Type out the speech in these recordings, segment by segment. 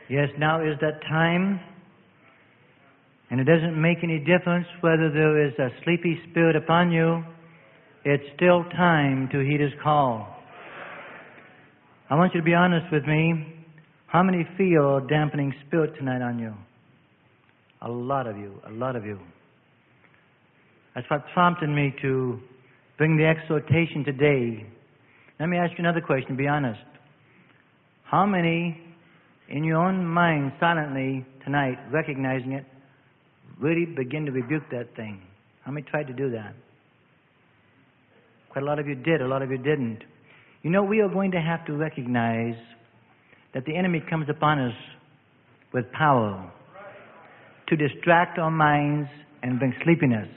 Yes, now is that time. And it doesn't make any difference whether there is a sleepy spirit upon you. It's still time to heed His call. I want you to be honest with me. How many feel a dampening spirit tonight on you? A lot of you. A lot of you. That's what prompted me to bring the exhortation today. Let me ask you another question. Be honest. How many in your own mind silently tonight, recognizing it, really begin to rebuke that thing? How many tried to do that? Quite a lot of you did. A lot of you didn't. You know, we are going to have to recognize that the enemy comes upon us with power to distract our minds and bring sleepiness.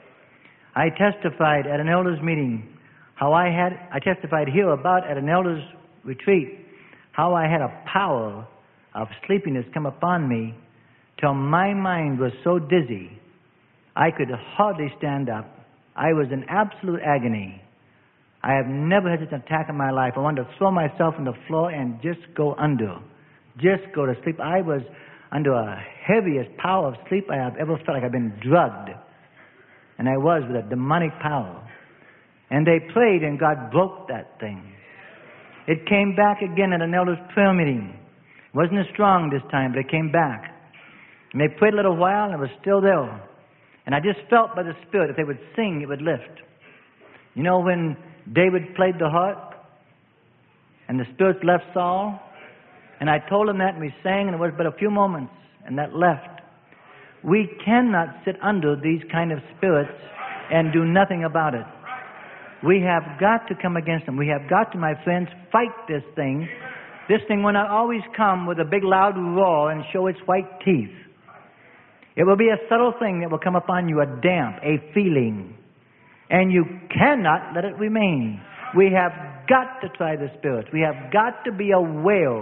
I testified at an elders meeting I testified here about at an elders retreat how I had a power of sleepiness come upon me till my mind was so dizzy I could hardly stand up. I was in absolute agony. I have never had such an attack in my life. I wanted to throw myself on the floor and just go under. Just go to sleep. I was under a heaviest power of sleep I have ever felt, like I've been drugged. And I was with a demonic power. And they prayed and God broke that thing. It came back again at an elders prayer meeting. It wasn't as strong this time, but it came back. And they prayed a little while and it was still there. And I just felt by the Spirit, if they would sing, it would lift. You know when David played the harp and the Spirit left Saul? And I told him that and we sang and it was but a few moments and that left. We cannot sit under these kind of spirits and do nothing about it. We have got to come against them. We have got to, my friends, fight this thing. This thing will not always come with a big loud roar and show its white teeth. It will be a subtle thing that will come upon you, a damp, a feeling. And you cannot let it remain. We have got to try the spirits. We have got to be aware.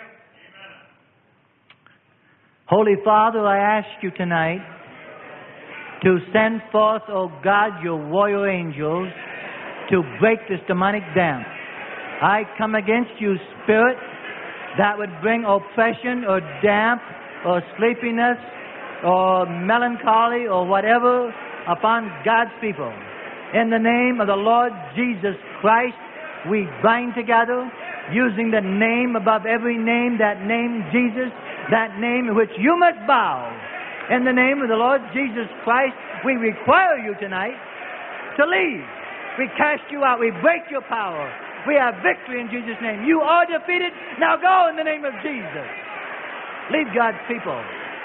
Holy Father, I ask you tonight to send forth, O God, your warrior angels to break this demonic damp. I come against you, spirit, that would bring oppression or damp or sleepiness or melancholy or whatever upon God's people. In the name of the Lord Jesus Christ, we bind together, using the name above every name, that name Jesus, that name in which you must bow. In the name of the Lord Jesus Christ, we require you tonight to leave. We cast you out. We break your power. We have victory in Jesus' name. You are defeated. Now go in the name of Jesus. Leave God's people.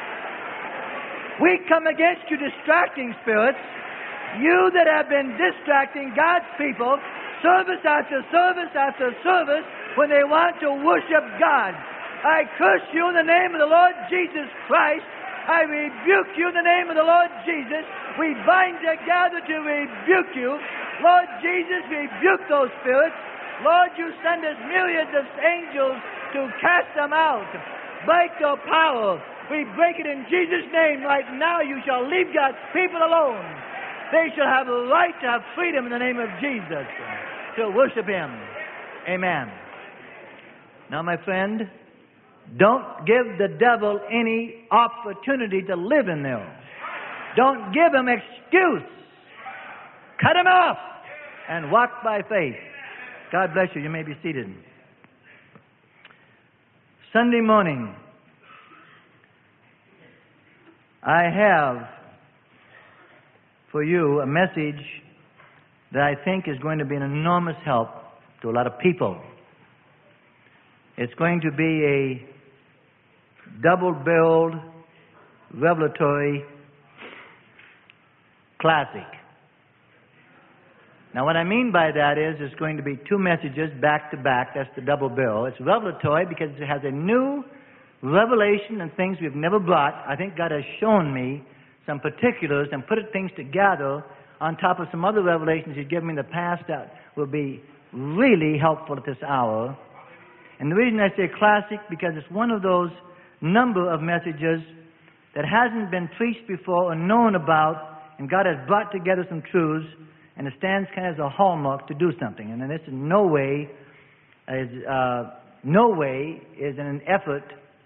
We come against you distracting spirits. You that have been distracting God's people service after service after service when they want to worship God. I curse you in the name of the Lord Jesus Christ. I rebuke you in the name of the Lord Jesus. We bind together to rebuke you. Lord Jesus, rebuke those spirits. Lord, you send us myriads of angels to cast them out. Break their power. We break it in Jesus' name. Right now you shall leave God's people alone. They shall have a right to have freedom in the name of Jesus to worship Him. Amen. Now, my friend, don't give the devil any opportunity to live in there. Don't give him excuse. Cut him off and walk by faith. God bless you. You may be seated. Sunday morning, I have for you a message that I think is going to be an enormous help to a lot of people. It's going to be a double-billed, revelatory classic. Now, what I mean by that is it's going to be two messages back to back. That's the double bill. It's revelatory because it has a new revelation and things we've never brought. I think God has shown me some particulars and put things together on top of some other revelations He's given me in the past that will be really helpful at this hour. And the reason I say classic, because it's one of those number of messages that hasn't been preached before or known about, and God has brought together some truths, and it stands kind of as a hallmark to do something. And this in no way is an effort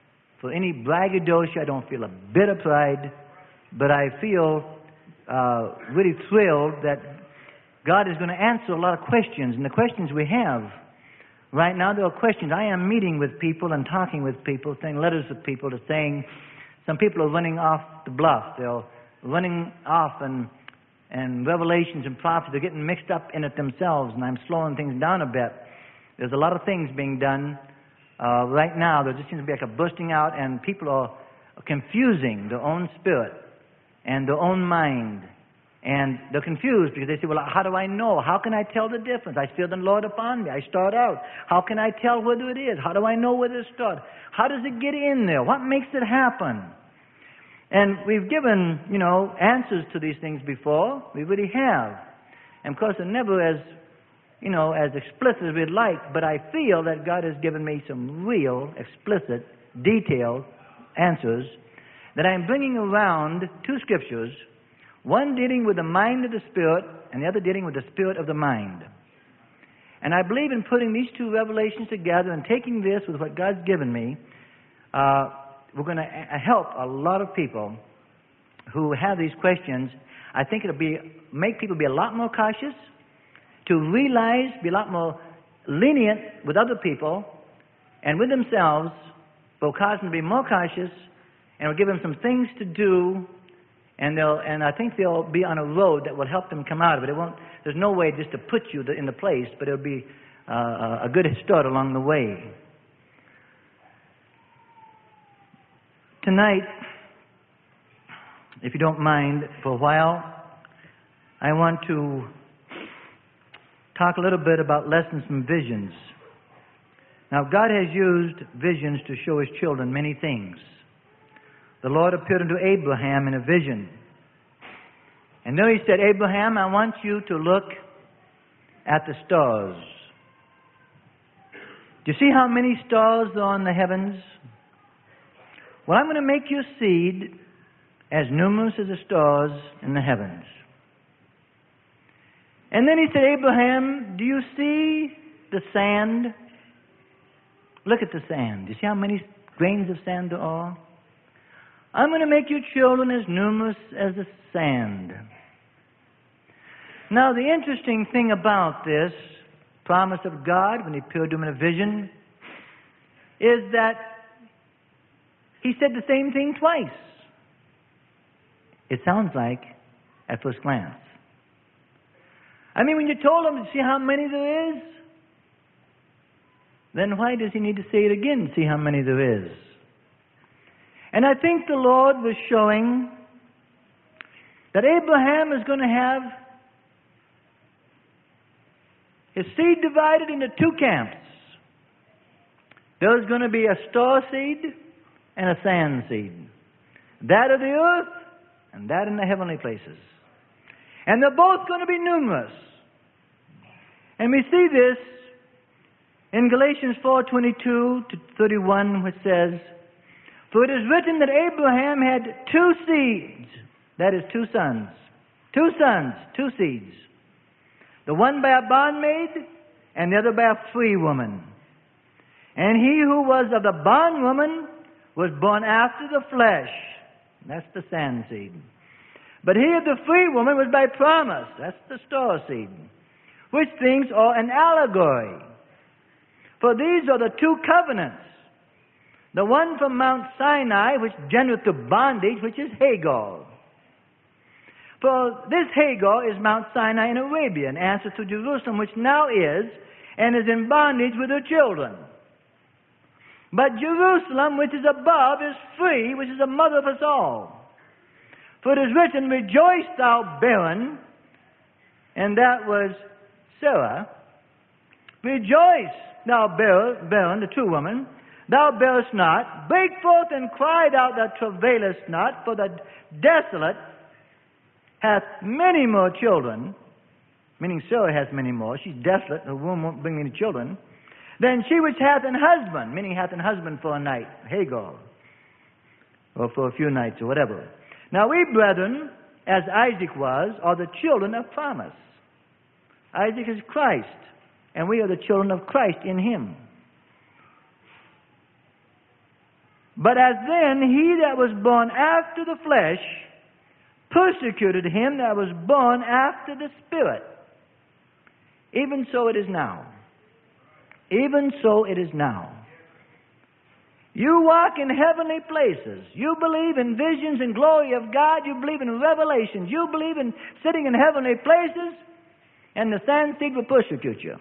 for any braggadocio. I don't feel a bit of pride, but I feel really thrilled that God is going to answer a lot of questions. And the questions we have right now, there are questions. I am meeting with people and talking with people, sending letters to people, to saying some people are running off the bluff. They're running off and revelations and prophecy. They're getting mixed up in it themselves, and I'm slowing things down a bit. There's a lot of things being done right now. There just seems to be like a bursting out, and people are confusing their own spirit and their own mind. And they're confused because they say, well, how do I know? How can I tell the difference? I feel the Lord upon me. I start out. How can I tell whether it is? How do I know whether it starts? How does it get in there? What makes it happen? And we've given, answers to these things before. We really have. And of course, they're never as explicit as we'd like, but I feel that God has given me some real, explicit, detailed answers that I'm bringing around two scriptures, one dealing with the mind of the Spirit and the other dealing with the spirit of the mind. And I believe in putting these two revelations together and taking this with what God's given me, we're going to help a lot of people who have these questions. I think it'll make people be a lot more cautious, to realize, be a lot more lenient with other people and with themselves, will cause them to be more cautious, and will give them some things to do, and I think they'll be on a road that will help them come out of it. There's no way just to put you in the place, but it'll be a good start along the way. Tonight, if you don't mind, for a while, I want to talk a little bit about lessons from visions. Now, God has used visions to show His children many things. The Lord appeared unto Abraham in a vision. And there He said, Abraham, I want you to look at the stars. Do you see how many stars are on the heavens? Well, I'm going to make your seed as numerous as the stars in the heavens. And then He said, Abraham, do you see the sand? Look at the sand. Do you see how many grains of sand there are? I'm going to make your children as numerous as the sand. Now, the interesting thing about this promise of God, when He appeared to him in a vision, is that He said the same thing twice. It sounds like at first glance. I mean, when you told him to see how many there is, then why does He need to say it again, see how many there is? And I think the Lord was showing that Abraham is going to have his seed divided into two camps. There's going to be a star seed and a sand seed. That of the earth and that in the heavenly places. And they're both going to be numerous. And we see this in Galatians 4:22 to 31, which says, for it is written that Abraham had two seeds, that is two sons, two seeds. The one by a bondmaid and the other by a free woman. And he who was of the bondwoman was born after the flesh. That's the sand seed. But he of the free woman was by promise. That's the star seed. Which things are an allegory. For these are the two covenants. The one from Mount Sinai, which genereth to bondage, which is Hagar. For this Hagar is Mount Sinai in Arabia, and answers to Jerusalem, which now is, and is in bondage with her children. But Jerusalem, which is above, is free, which is the mother of us all. For it is written, rejoice, thou barren, and that was Sarah. Rejoice, thou barren, the true woman, thou bearest not. Break forth and cry, thou that travailest not, for the desolate hath many more children, meaning Sarah has many more. She's desolate, her womb won't bring any children. Than she which hath an husband, meaning hath an husband for a night, Hagar, or for a few nights or whatever. Now we, brethren, as Isaac was, are the children of promise. Isaac is Christ, and we are the children of Christ in him. But as then he that was born after the flesh persecuted him that was born after the Spirit, even so it is now. Even so it is now. You walk in heavenly places. You believe in visions and glory of God. You believe in revelations. You believe in sitting in heavenly places, and the sand seed will persecute you.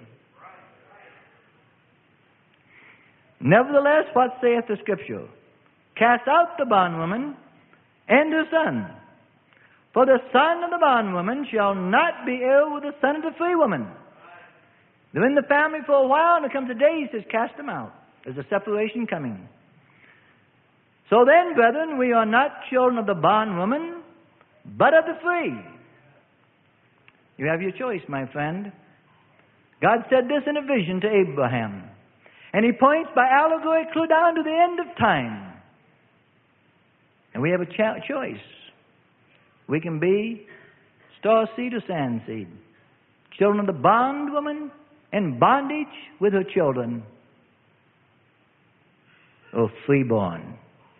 Nevertheless, what saith the Scripture? Cast out the bondwoman and her son. For the son of the bondwoman shall not be heir with the son of the free woman. They're in the family for a while, and there comes a day, he says, cast them out. There's a separation coming. So then, brethren, we are not children of the bondwoman, but of the free. You have your choice, my friend. God said this in a vision to Abraham. And he points by allegory clear down to the end of time. And we have a choice. We can be star seed or sand seed. Children of the bondwoman in bondage with her children. Or freeborn.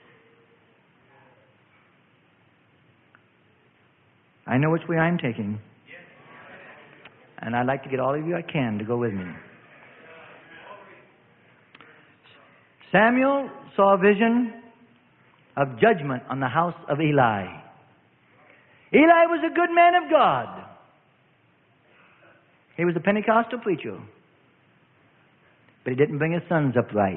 I know which way I'm taking. And I'd like to get all of you I can to go with me. Samuel saw a vision of judgment on the house of Eli. Eli was a good man of God. He was a Pentecostal preacher. But he didn't bring his sons up right.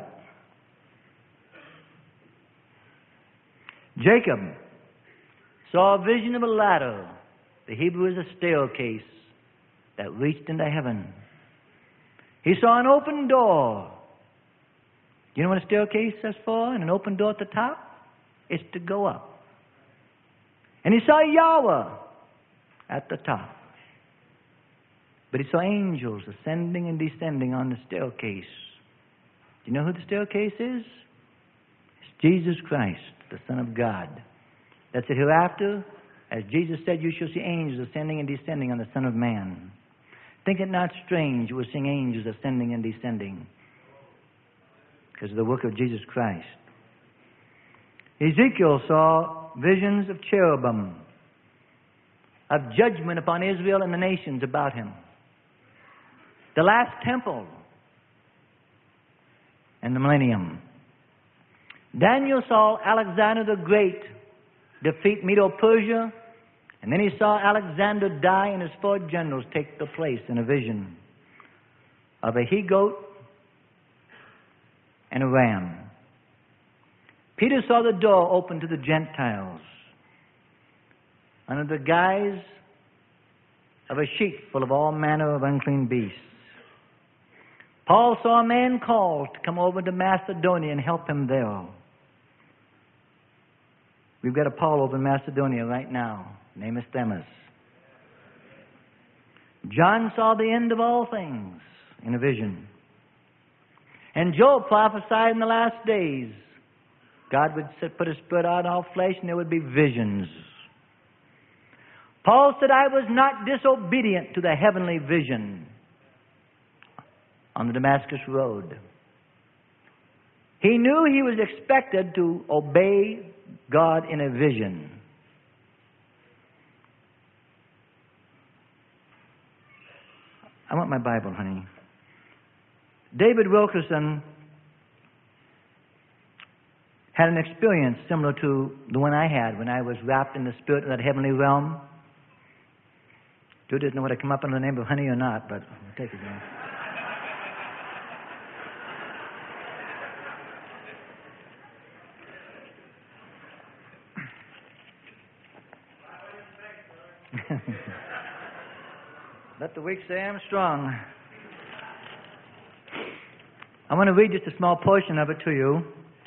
Jacob saw a vision of a ladder. The Hebrew is a staircase that reached into heaven. He saw an open door. You know what a staircase is for? And an open door at the top? It's to go up. And he saw Yahweh at the top. But he saw angels ascending and descending on the staircase. Do you know who the staircase is? It's Jesus Christ, the Son of God. That's it. Hereafter, as Jesus said, you shall see angels ascending and descending on the Son of Man. Think it not strange you will see angels ascending and descending because of the work of Jesus Christ. Ezekiel saw visions of cherubim, of judgment upon Israel and the nations about him. The last temple and the millennium. Daniel saw Alexander the Great defeat Medo-Persia, and then he saw Alexander die and his 4 generals take the place in a vision of a he-goat and a ram. Peter saw the door open to the Gentiles under the guise of a sheet full of all manner of unclean beasts. Paul saw a man called to come over to Macedonia and help him there. We've got a Paul over in Macedonia right now. His name is Themis. John saw the end of all things in a vision. And Job prophesied in the last days God would put His Spirit out on all flesh and there would be visions. Paul said, I was not disobedient to the heavenly vision on the Damascus Road. He knew he was expected to obey God in a vision. I want my Bible, honey. David Wilkerson had an experience similar to the one I had when I was wrapped in the Spirit of that heavenly realm. Drew doesn't know whether to come up under the name of honey or not, but I'll take it now. Let the weak say I'm strong. I want to read just a small portion of it to you.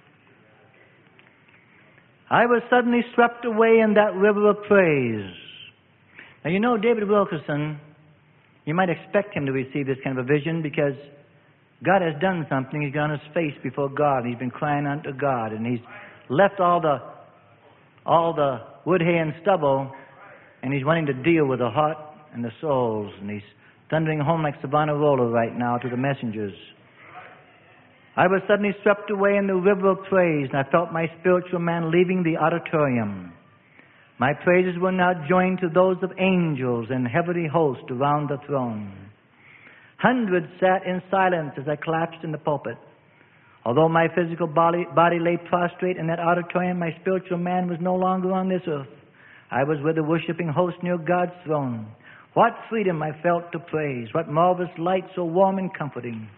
I was suddenly swept away in that river of praise. Now, you know, David Wilkerson, you might expect him to receive this kind of a vision because God has done something. He's got on his face before God. He's been crying unto God, and he's left all the wood, hay, and stubble, and he's wanting to deal with the heart and the souls, and he's thundering home like Savonarola right now to the messengers. I was suddenly swept away in the river of praise, and I felt my spiritual man leaving the auditorium. My praises were now joined to those of angels and heavenly hosts around the throne. Hundreds sat in silence as I collapsed in the pulpit. Although my physical body lay prostrate in that auditorium, my spiritual man was no longer on this earth. I was with the worshiping host near God's throne. What freedom I felt to praise, what marvelous light so warm and comforting.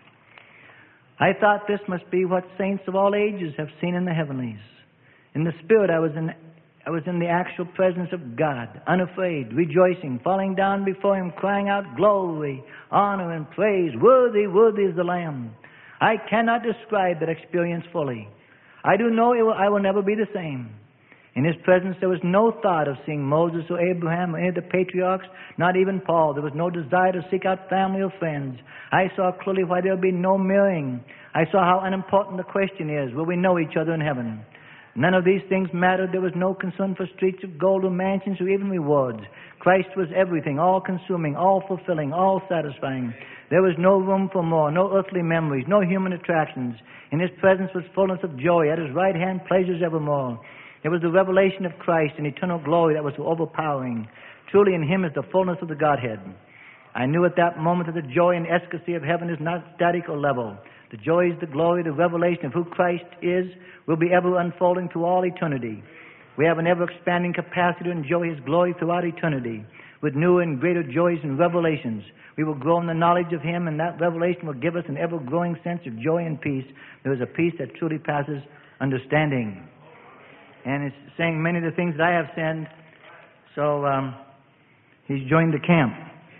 I thought this must be what saints of all ages have seen in the heavenlies. In the Spirit, I was in the actual presence of God, unafraid, rejoicing, falling down before Him, crying out, glory, honor, and praise. Worthy, worthy is the Lamb. I cannot describe that experience fully. I do know I will never be the same. In His presence, there was no thought of seeing Moses or Abraham or any of the patriarchs, not even Paul. There was no desire to seek out family or friends. I saw clearly why there would be no mirroring. I saw how unimportant the question is, will we know each other in heaven? None of these things mattered. There was no concern for streets of gold or mansions or even rewards. Christ was everything, all-consuming, all-fulfilling, all-satisfying. There was no room for more, no earthly memories, no human attractions. In His presence was fullness of joy. At His right hand, pleasures evermore. There was the revelation of Christ in eternal glory that was so overpowering. Truly in Him is the fullness of the Godhead. I knew at that moment that the joy and ecstasy of heaven is not static or level. The joys, the glory, the revelation of who Christ is will be ever unfolding through all eternity. We have an ever-expanding capacity to enjoy His glory throughout eternity. With newer and greater joys and revelations, we will grow in the knowledge of Him, and that revelation will give us an ever-growing sense of joy and peace. There is a peace that truly passes understanding. And it's saying many of the things that I have said, so he's joined the camp.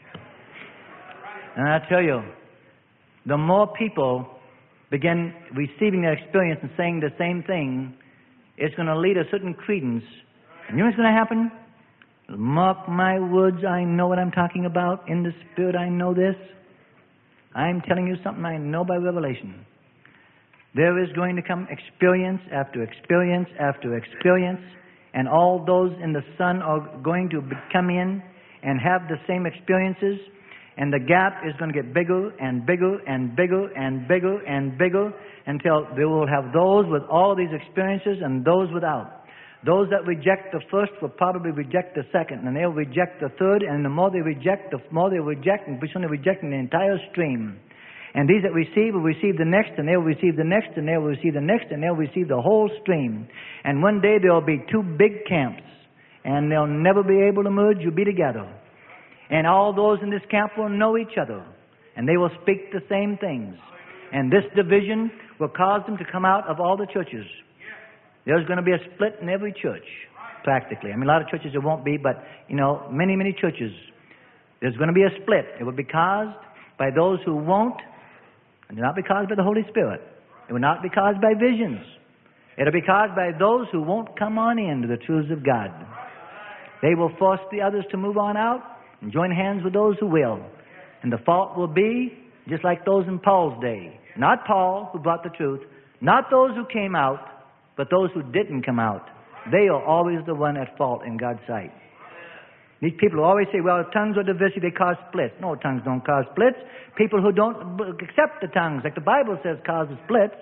And I tell you, the more people begin receiving that experience and saying the same thing, it's going to lead a certain credence. And you know what's going to happen? Mark my words, I know what I'm talking about. In the Spirit, I know this. I'm telling you something I know by revelation. There is going to come experience after experience after experience, and all those in the Son are going to come in and have the same experiences. And the gap is going to get bigger and bigger and bigger and bigger and bigger until they will have those with all of these experiences and those without. Those that reject the first will probably reject the second, and they'll reject the third, and the more they reject, the more they reject, and pretty soon they're rejecting the entire stream. And these that receive will receive the next, and they'll receive the next, and they'll receive the next, and they'll receive the whole stream. And one day there'll be two big camps, and they'll never be able to merge or be together. And all those in this camp will know each other, and they will speak the same things. And this division will cause them to come out of all the churches. There's going to be a split in every church, practically. I mean, a lot of churches there won't be, but, many, many churches. There's going to be a split. It will be caused by those who won't, and not be caused by the Holy Spirit. It will not be caused by visions. It will be caused by those who won't come on into the truths of God. They will force the others to move on out and join hands with those who will. And the fault will be just like those in Paul's day. Not Paul, who brought the truth, not those who came out, but those who didn't come out. They are always the one at fault in God's sight. These people who always say, well, tongues are divisive, they cause splits. No, tongues don't cause splits. People who don't accept the tongues, like the Bible says, causes splits.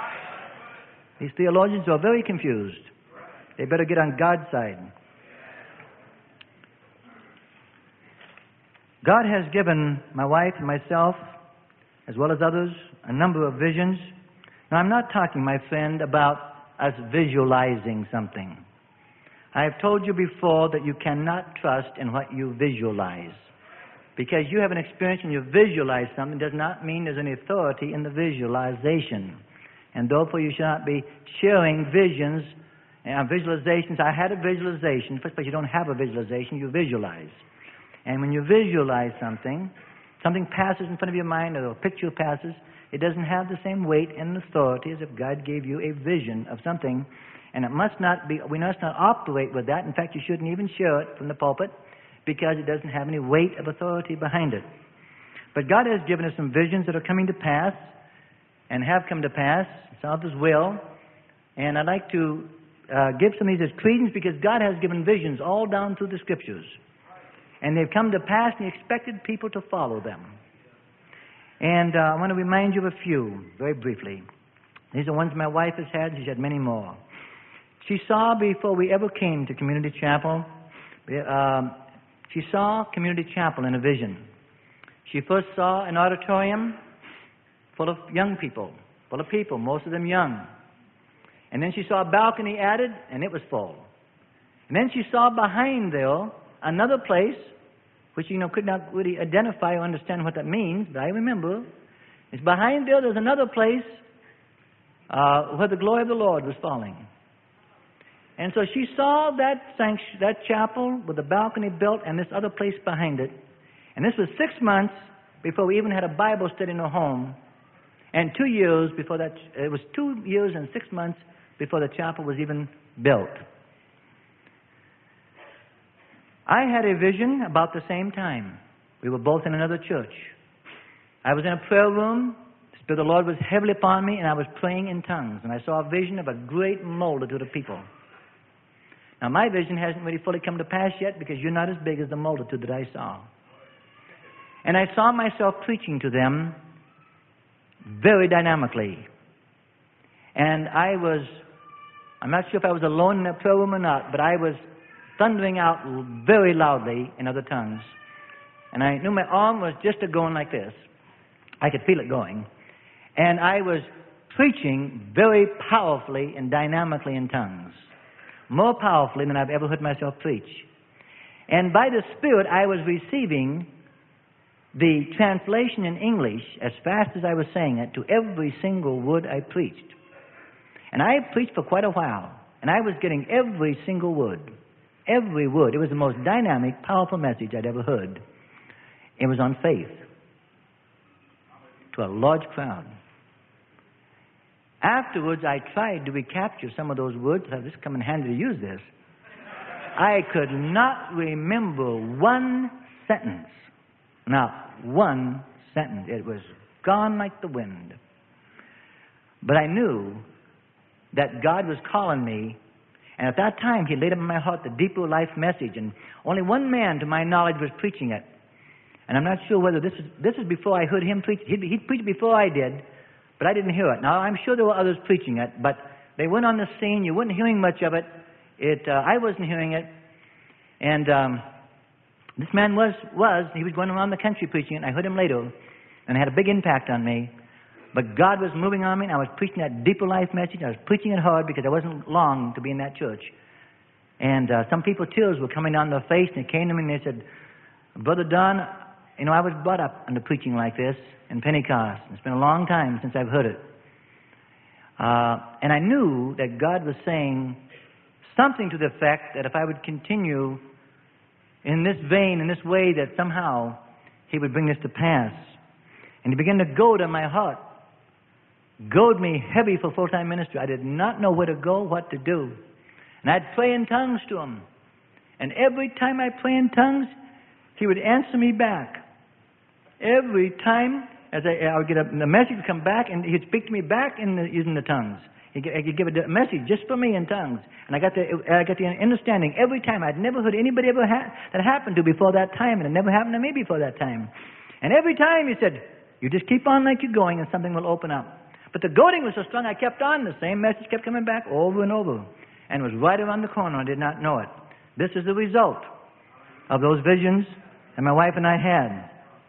These theologians are very confused. They better get on God's side. God has given my wife and myself, as well as others, a number of visions. Now, I'm not talking, my friend, about us visualizing something. I have told you before that you cannot trust in what you visualize. Because you have an experience and you visualize something does not mean there's any authority in the visualization. And therefore you should not be sharing visions and visualizations. I had a visualization. First of all, you don't have a visualization, you visualize. And when you visualize something, something passes in front of your mind, or a picture passes, it doesn't have the same weight and authority as if God gave you a vision of something. And it must not be, we must not operate with that. In fact, you shouldn't even share it from the pulpit because it doesn't have any weight of authority behind it. But God has given us some visions that are coming to pass and have come to pass. Some of His will. And I'd like to give some of these as credence because God has given visions all down through the Scriptures. And they've come to pass and He expected people to follow them. And I want to remind you of a few, very briefly. These are ones my wife has had. She's had many more. She saw before we ever came to Community Chapel, she saw Community Chapel in a vision. She first saw an auditorium full of young people, most of them young. And then she saw a balcony added, and it was full. And then she saw behind there another place, which could not really identify or understand what that means, but I remember. It's behind there's another place where the glory of the Lord was falling. And so she saw that chapel with the balcony built and this other place behind it. And this was 6 months before we even had a Bible study in our home. And 2 years before that, it was 2 years and 6 months before the chapel was even built. I had a vision about the same time. We were both in another church. I was in a prayer room. The Spirit of the Lord was heavily upon me, and I was praying in tongues. And I saw a vision of a great multitude of people. Now, my vision hasn't really fully come to pass yet because you're not as big as the multitude that I saw. And I saw myself preaching to them very dynamically. And I'm not sure if I was alone in that prayer room or not, but I was thundering out very loudly in other tongues. And I knew my arm was just going like this. I could feel it going. And I was preaching very powerfully and dynamically in tongues. More powerfully than I've ever heard myself preach. And by the Spirit, I was receiving the translation in English as fast as I was saying it to every single word I preached. And I preached for quite a while. And I was getting every single word. Every word. It was the most dynamic, powerful message I'd ever heard. It was on faith. To a large crowd. Afterwards, I tried to recapture some of those words. This come in handy to use this. I could not remember one sentence. Not one sentence. It was gone like the wind. But I knew that God was calling me, and at that time He laid up in my heart the deeper life message, and only one man, to my knowledge, was preaching it. And I'm not sure whether this is before I heard him preach. He preached before I did, but I didn't hear it. Now, I'm sure there were others preaching it, but they weren't on the scene. You weren't hearing much of it. I wasn't hearing it. And this man he was going around the country preaching it, and I heard him later, and it had a big impact on me. But God was moving on me, and I was preaching that deeper life message. I was preaching it hard because I wasn't long to be in that church. And some people, tears were coming down their face, and they came to me and they said, Brother Don, I was brought up under preaching like this in Pentecost. It's been a long time since I've heard it. And I knew that God was saying something to the effect that if I would continue in this vein, in this way, that somehow He would bring this to pass. And He began to goad on my heart. Goad me heavy for full-time ministry. I did not know where to go, what to do. And I'd pray in tongues to Him. And every time I pray in tongues, He would answer me back. Every time, as I would get the message would come back, and He'd speak to me back using the tongues. He'd give a message just for me in tongues, and I got the understanding every time. I'd never heard anybody that happened to before that time, and it never happened to me before that time. And every time He said, "You just keep on like you're going, and something will open up." But the goading was so strong, I kept on. The same message kept coming back over and over, and it was right around the corner. I did not know it. This is the result of those visions that my wife and I had.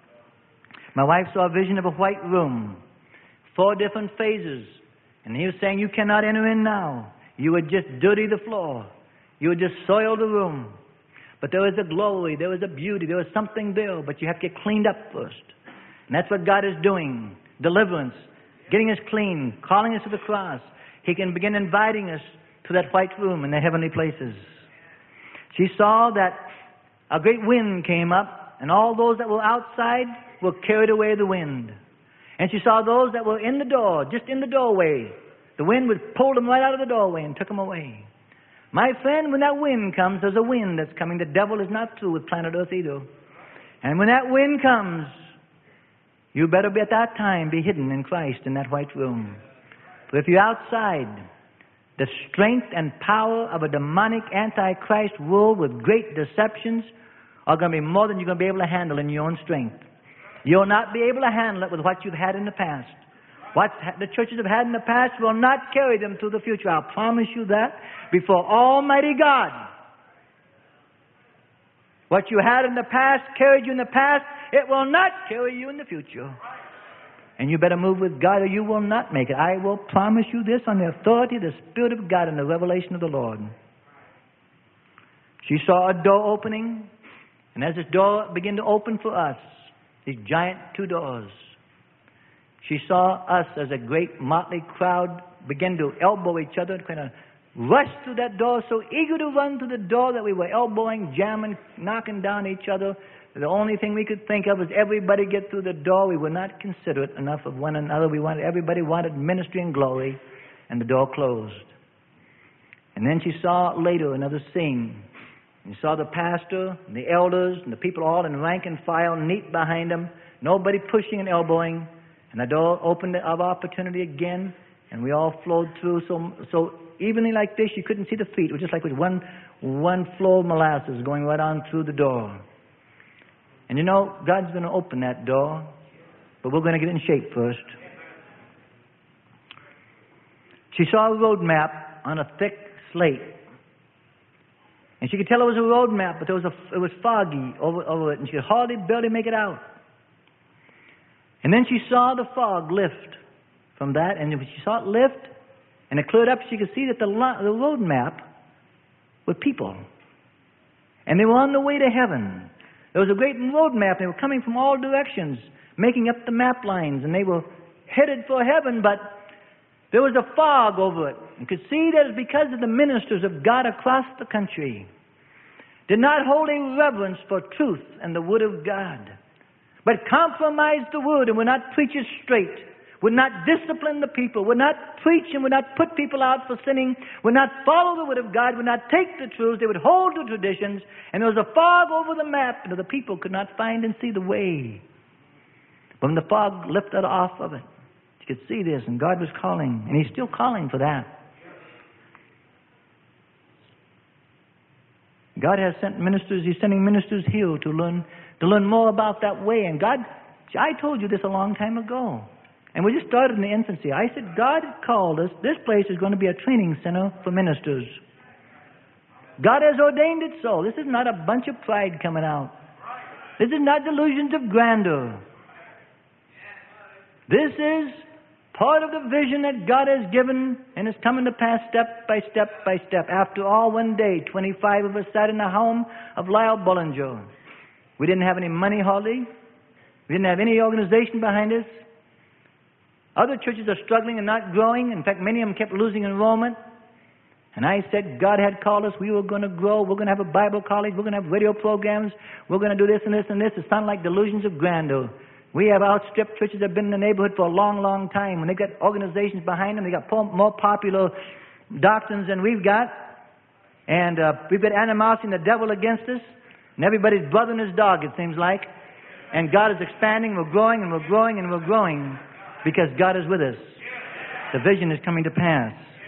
My wife saw a vision of a white room, 4 different phases. And He was saying, you cannot enter in now. You would just dirty the floor. You would just soil the room. But there was a glory, there was a beauty, there was something there, but you have to get cleaned up first. And that's what God is doing. Deliverance, getting us clean, calling us to the cross. He can begin inviting us to that white room in the heavenly places. She saw that a great wind came up, and all those that were outside were carried away of the wind. And she saw those that were in the door, just in the doorway. The wind would pull them right out of the doorway and took them away. My friend, when that wind comes, there's a wind that's coming. The devil is not through with planet Earth either. And when that wind comes, you better be at that time be hidden in Christ in that white room. For if you're outside, the strength and power of a demonic antichrist world with great deceptions are going to be more than you're going to be able to handle in your own strength. You'll not be able to handle it with what you've had in the past. What the churches have had in the past will not carry them to the future. I'll promise you that before Almighty God. What you had in the past carried you in the past. It will not carry you in the future. And you better move with God or you will not make it. I will promise you this on the authority of the Spirit of God and the revelation of the Lord. She saw a door opening, and as this door began to open for us, these giant two doors, she saw us as a great motley crowd begin to elbow each other, kind of rush through that door, so eager to run through the door that we were elbowing, jamming, knocking down each other. The only thing we could think of was everybody get through the door. We were not considerate enough of one another. Everybody wanted ministry and glory, and the door closed. And then she saw later another scene. You saw the pastor and the elders and the people all in rank and file, neat behind them, nobody pushing and elbowing. And the door opened of opportunity again, and we all flowed through. So evenly like this, you couldn't see the feet. It was just like with one flow of molasses going right on through the door. And you know, God's going to open that door, but we're going to get in shape first. She saw a road map on a thick slate. And she could tell it was a road map, but it was foggy over it, and she could barely make it out. And then she saw the fog lift from that, and when she saw it lift, and it cleared up, she could see that the road map were people. And they were on the way to heaven. There was a great road map. They were coming from all directions, making up the map lines, and they were headed for heaven, but there was a fog over it. You could see that it's because of the ministers of God across the country did not hold a reverence for truth and the Word of God, but compromised the Word and would not preach it straight, would not discipline the people, would not preach and would not put people out for sinning, would not follow the Word of God, would not take the truths. They would hold the traditions, and there was a fog over the map, and the people could not find and see the way. But when the fog lifted off of it, you could see this, and God was calling, and He's still calling for that. God has sent ministers. He's sending ministers here to learn more about that way. And God, I told you this a long time ago, and we just started in the infancy. I said, God called us. This place is going to be a training center for ministers. God has ordained it so. This is not a bunch of pride coming out. This is not delusions of grandeur. This is part of the vision that God has given, and it's coming to pass step by step by step. After all, one day, 25 of us sat in the home of Lyle Bollinger. We didn't have any money hardly. We didn't have any organization behind us. Other churches are struggling and not growing. In fact, many of them kept losing enrollment. And I said, God had called us. We were going to grow. We're going to have a Bible college. We're going to have radio programs. We're going to do this and this and this. It sounded like delusions of grandeur. We have outstripped churches that have been in the neighborhood for a long, long time. When they got organizations behind them, they got more popular doctrines than we've got. And we've got animosity and the devil against us. And everybody's brother and his dog, it seems like. And God is expanding. We're growing and we're growing and we're growing because God is with us. The vision is coming to pass.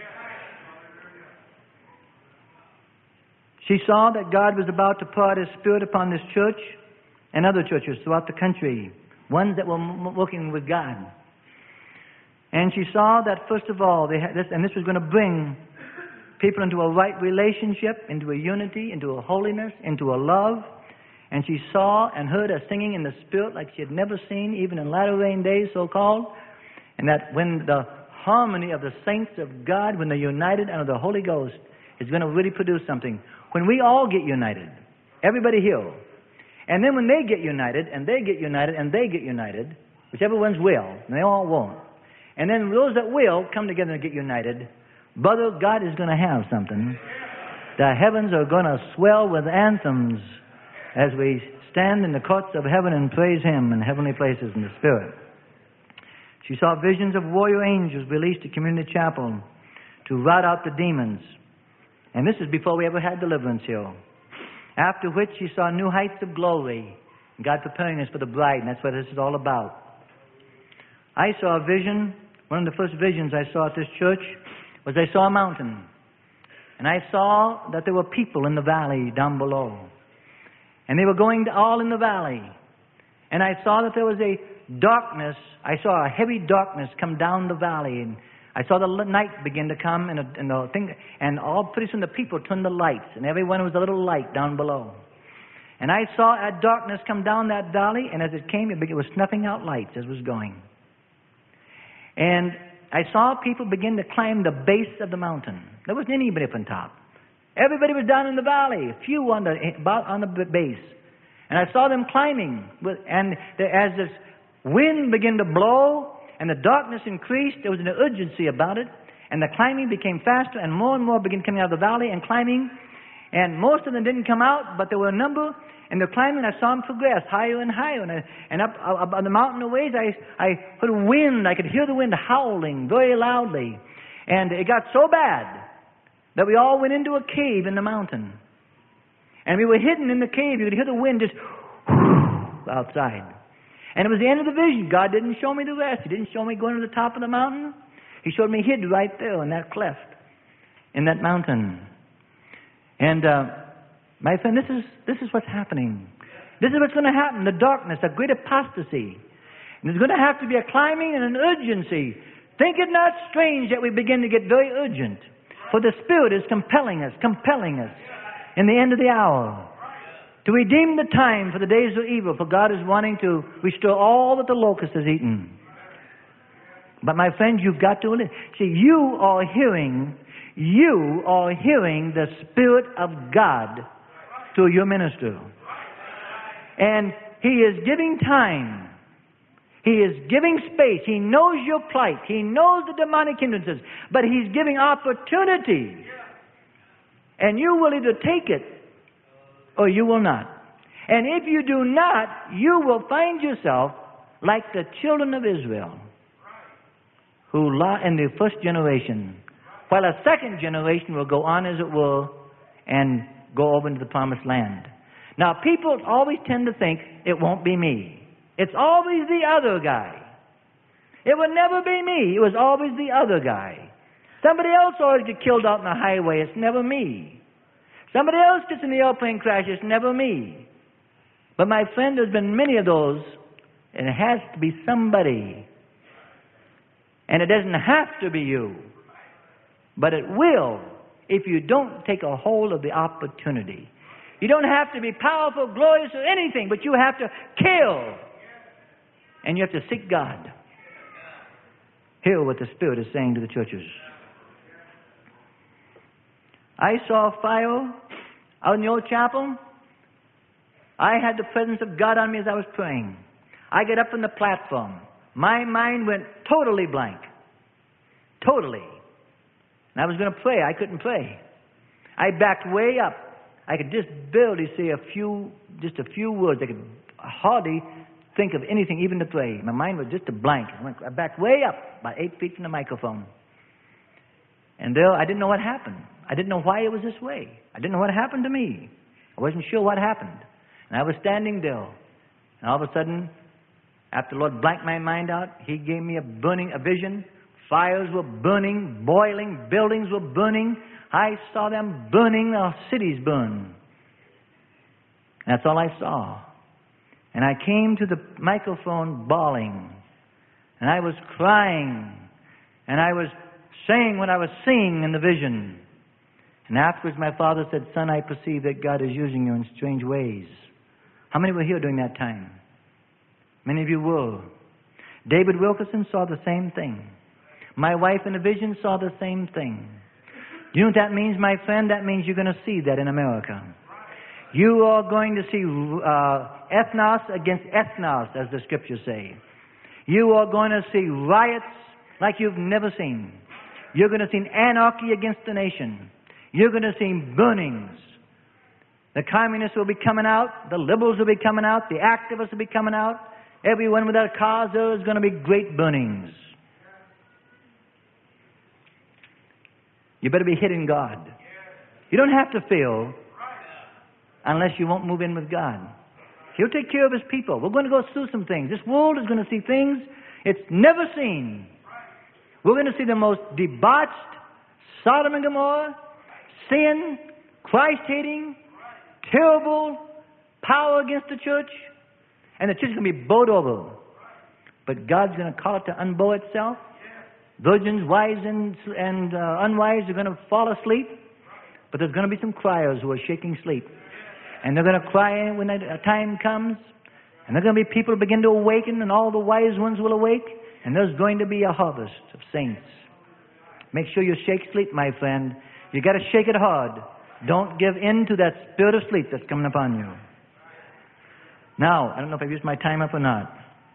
She saw that God was about to pour out His Spirit upon this church and other churches throughout the country. Ones that were working with God. And she saw that, first of all, this was going to bring people into a right relationship, into a unity, into a holiness, into a love. And she saw and heard a singing in the Spirit like she had never seen, even in latter rain days, so-called. And that when the harmony of the saints of God, when they're united under the Holy Ghost, is going to really produce something. When we all get united, everybody here, and then when they get united, and they get united, and they get united, whichever ones will, and they all won't, and then those that will come together and get united, brother, God is going to have something. The heavens are going to swell with anthems as we stand in the courts of heaven and praise Him in heavenly places in the Spirit. She saw visions of warrior angels released to Community Chapel to rout out the demons. And this is before we ever had deliverance here. After which she saw new heights of glory. God preparing us for the bride, and that's what this is all about. I saw a vision. One of the first visions I saw at this church was I saw a mountain. And I saw that there were people in the valley down below. And they were going all in the valley. And I saw that there was darkness. I saw a heavy darkness come down the valley, and I saw the night begin to come, and all pretty soon the people turned the lights, and everyone was a little light down below. And I saw a darkness come down that valley, and as it came, it was snuffing out lights as it was going. And I saw people begin to climb the base of the mountain. There wasn't anybody up on top. Everybody was down in the valley, a few on the base. And I saw them climbing, as this wind began to blow and the darkness increased, there was an urgency about it, and the climbing became faster, and more began coming out of the valley and climbing. And most of them didn't come out, but there were a number. And they're climbing, I saw them progress higher and higher. And up on the mountain a ways, I heard wind. I could hear the wind howling very loudly. And it got so bad that we all went into a cave in the mountain. And we were hidden in the cave. You could hear the wind just outside. And it was the end of the vision. God didn't show me the rest. He didn't show me going to the top of the mountain. He showed me hid right there in that cleft, in that mountain. And my friend, this is what's happening. This is what's going to happen. The darkness, a great apostasy. And there's going to have to be a climbing and an urgency. Think it not strange that we begin to get very urgent. For the Spirit is compelling us in the end of the hour. To redeem the time, for the days are evil. For God is wanting to restore all that the locust has eaten. But my friends, you've got to listen. See, you are hearing the Spirit of God through your minister. And He is giving time. He is giving space. He knows your plight. He knows the demonic hindrances. But He's giving opportunity. And you will either take it or you will not. And if you do not, you will find yourself like the children of Israel, who lie in the first generation, while a second generation will go on, as it were, and go over into the promised land. Now, people always tend to think, it won't be me. It's always the other guy. It will never be me. It was always the other guy. Somebody else always gets killed out on the highway. It's never me. Somebody else gets in the airplane crash. It's never me. But my friend, there's been many of those, and it has to be somebody. And it doesn't have to be you. But it will if you don't take a hold of the opportunity. You don't have to be powerful, glorious, or anything, but you have to kill. And you have to seek God. Hear what the Spirit is saying to the churches. I saw fire out in the old chapel. I had the presence of God on me as I was praying. I get up on the platform. My mind went totally blank. Totally. And I was going to pray. I couldn't pray. I backed way up. I could just barely say a few words. I could hardly think of anything even to pray. My mind was just a blank. I backed way up, about 8 feet from the microphone. And there, I didn't know what happened. I didn't know why it was this way. I didn't know what happened to me. I wasn't sure what happened. And I was standing there. And all of a sudden, after the Lord blanked my mind out, He gave me a vision. Fires were burning, boiling, buildings were burning. I saw them burning, the cities burn. That's all I saw. And I came to the microphone bawling. And I was crying. And I was saying what I was seeing in the vision. And afterwards my father said, "Son, I perceive that God is using you in strange ways." How many were here during that time? Many of you were. David Wilkerson saw the same thing. My wife in a vision saw the same thing. Do you know what that means, my friend? That means you're going to see that in America. You are going to see ethnos against ethnos, as the Scriptures say. You are going to see riots like you've never seen. You're going to see anarchy against the nation. You're going to see burnings. The communists will be coming out. The liberals will be coming out. The activists will be coming out. Everyone without cars, there is going to be great burnings. You better be hitting God. You don't have to feel unless you won't move in with God. He'll take care of His people. We're going to go through some things. This world is going to see things it's never seen. We're going to see the most debauched Sodom and Gomorrah, sin, Christ-hating, terrible power against the church. And the church is going to be bowed over. But God's going to call it to unbow itself. Virgins, wise and unwise, are going to fall asleep. But there's going to be some criers who are shaking sleep. And they're going to cry when the time comes. And there are going to be people who begin to awaken, and all the wise ones will awake. And there's going to be a harvest of saints. Make sure you shake sleep, my friend. You got to shake it hard. Don't give in to that spirit of sleep that's coming upon you. Now, I don't know if I've used my time up or not.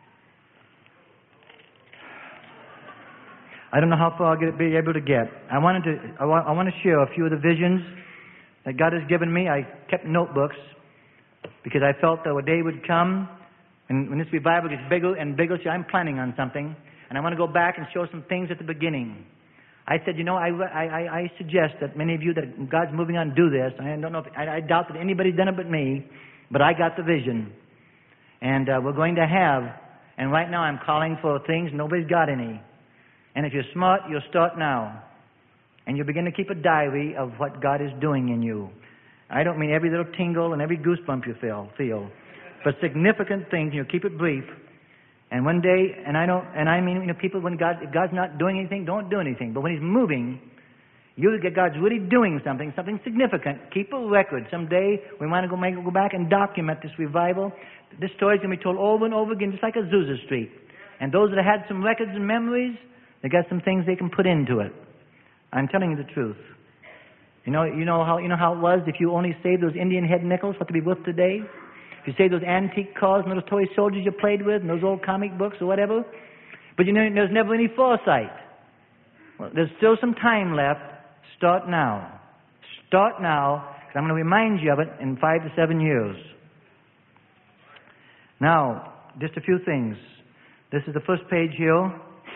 I don't know how far I'll be able to get. I want to share a few of the visions that God has given me. I kept notebooks because I felt that a day would come and when this revival gets bigger and bigger. See, I'm planning on something, and I want to go back and show some things at the beginning. I said, I suggest that many of you that God's moving on do this. I don't know if I doubt that anybody's done it but me, but I got the vision, and we're going to have. And right now, I'm calling for things nobody's got any. And if you're smart, you'll start now. And you'll begin to keep a diary of what God is doing in you. I don't mean every little tingle and every goosebump you feel. But significant things, keep it brief. And one day, people, when if God's not doing anything, don't do anything. But when He's moving, you get God's really doing something significant. Keep a record. Someday, we want to go back and document this revival. This story's going to be told over and over again, just like Azusa Street. And those that had some records and memories, they got some things they can put into it. I'm telling you the truth. You know how it was if you only saved those Indian head nickels, what to be worth today? If you saved those antique cars and those toy soldiers you played with and those old comic books or whatever. But there's never any foresight. Well, there's still some time left. Start now. Start now, because I'm going to remind you of it in 5 to 7 years. Now, just a few things. This is the first page here.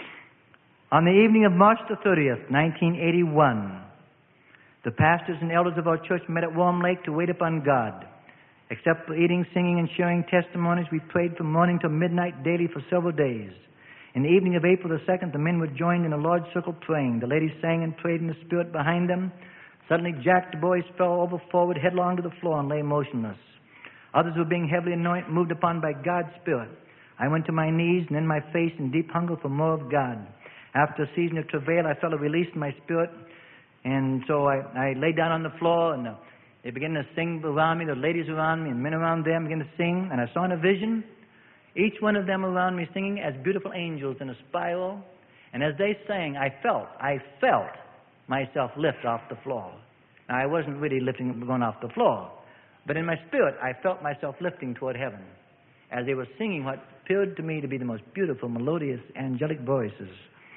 On the evening of March the 30th, 1981, the pastors and elders of our church met at Warm Lake to wait upon God. Except for eating, singing, and sharing testimonies, we prayed from morning till midnight daily for several days. In the evening of April the 2nd, the men were joined in a large circle praying. The ladies sang and prayed in the Spirit behind them. Suddenly, Jack Du Bois fell over forward headlong to the floor and lay motionless. Others were being heavily anointed, moved upon by God's Spirit. I went to my knees and in my face in deep hunger for more of God. After a season of travail, I felt a release in my spirit. And so I lay down on the floor, and they began to sing around me. The ladies around me and men around them began to sing. And I saw in a vision, each one of them around me singing as beautiful angels in a spiral. And as they sang, I felt myself lift off the floor. Now, I wasn't really going off the floor. But in my spirit, I felt myself lifting toward heaven as they were singing what appeared to me to be the most beautiful, melodious, angelic voices.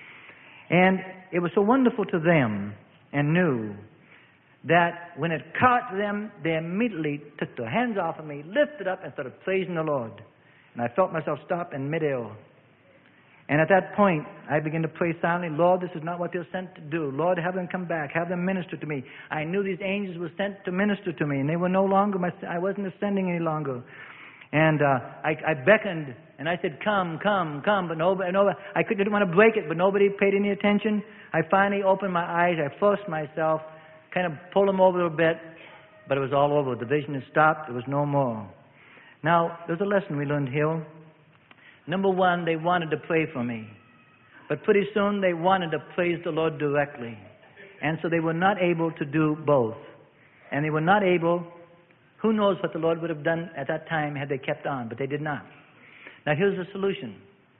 And it was so wonderful to them and new that when it caught them, they immediately took their hands off of me, lifted up, and started praising the Lord. And I felt myself stop in midair. And at that point, I began to pray silently, Lord, this is not what they're sent to do. Lord, have them come back. Have them minister to me. I knew these angels were sent to minister to me, and they were no longer, I wasn't ascending any longer. And I beckoned, and I said, come, but nobody, I didn't want to break it, but nobody paid any attention. I finally opened my eyes, I forced myself, kind of pulled them over a bit, but it was all over. The vision had stopped, there was no more. Now, there's a lesson we learned here. Number one, they wanted to pray for me. But pretty soon they wanted to praise the Lord directly. And so they were not able to do both. And they were not able, who knows what the Lord would have done at that time had they kept on, but they did not. Now here's the solution.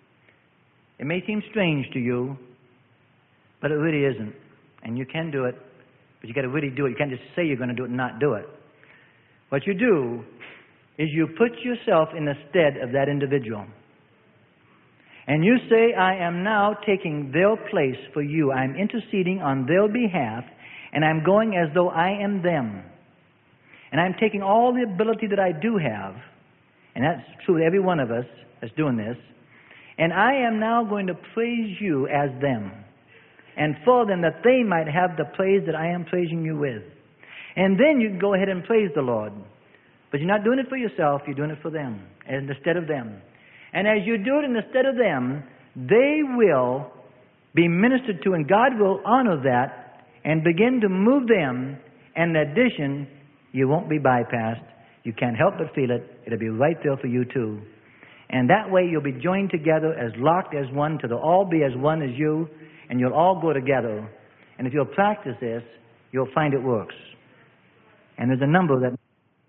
It may seem strange to you, but it really isn't. And you can do it, but you got to really do it. You can't just say you're going to do it and not do it. What you do is you put yourself in the stead of that individual. And you say, I am now taking their place for you. I'm interceding on their behalf, and I'm going as though I am them. And I'm taking all the ability that I do have, and that's true of every one of us that's doing this, and I am now going to praise you as them, and for them, that they might have the praise that I am praising you with. And then you can go ahead and praise the Lord. But you're not doing it for yourself, you're doing it for them, instead of them. And as you do it instead of them, they will be ministered to, and God will honor that and begin to move them. And in addition, you won't be bypassed. You can't help but feel it. It'll be right there for you too. And that way you'll be joined together as locked as one till they'll all be as one as you, and you'll all go together. And if you'll practice this, you'll find it works. And there's a number that...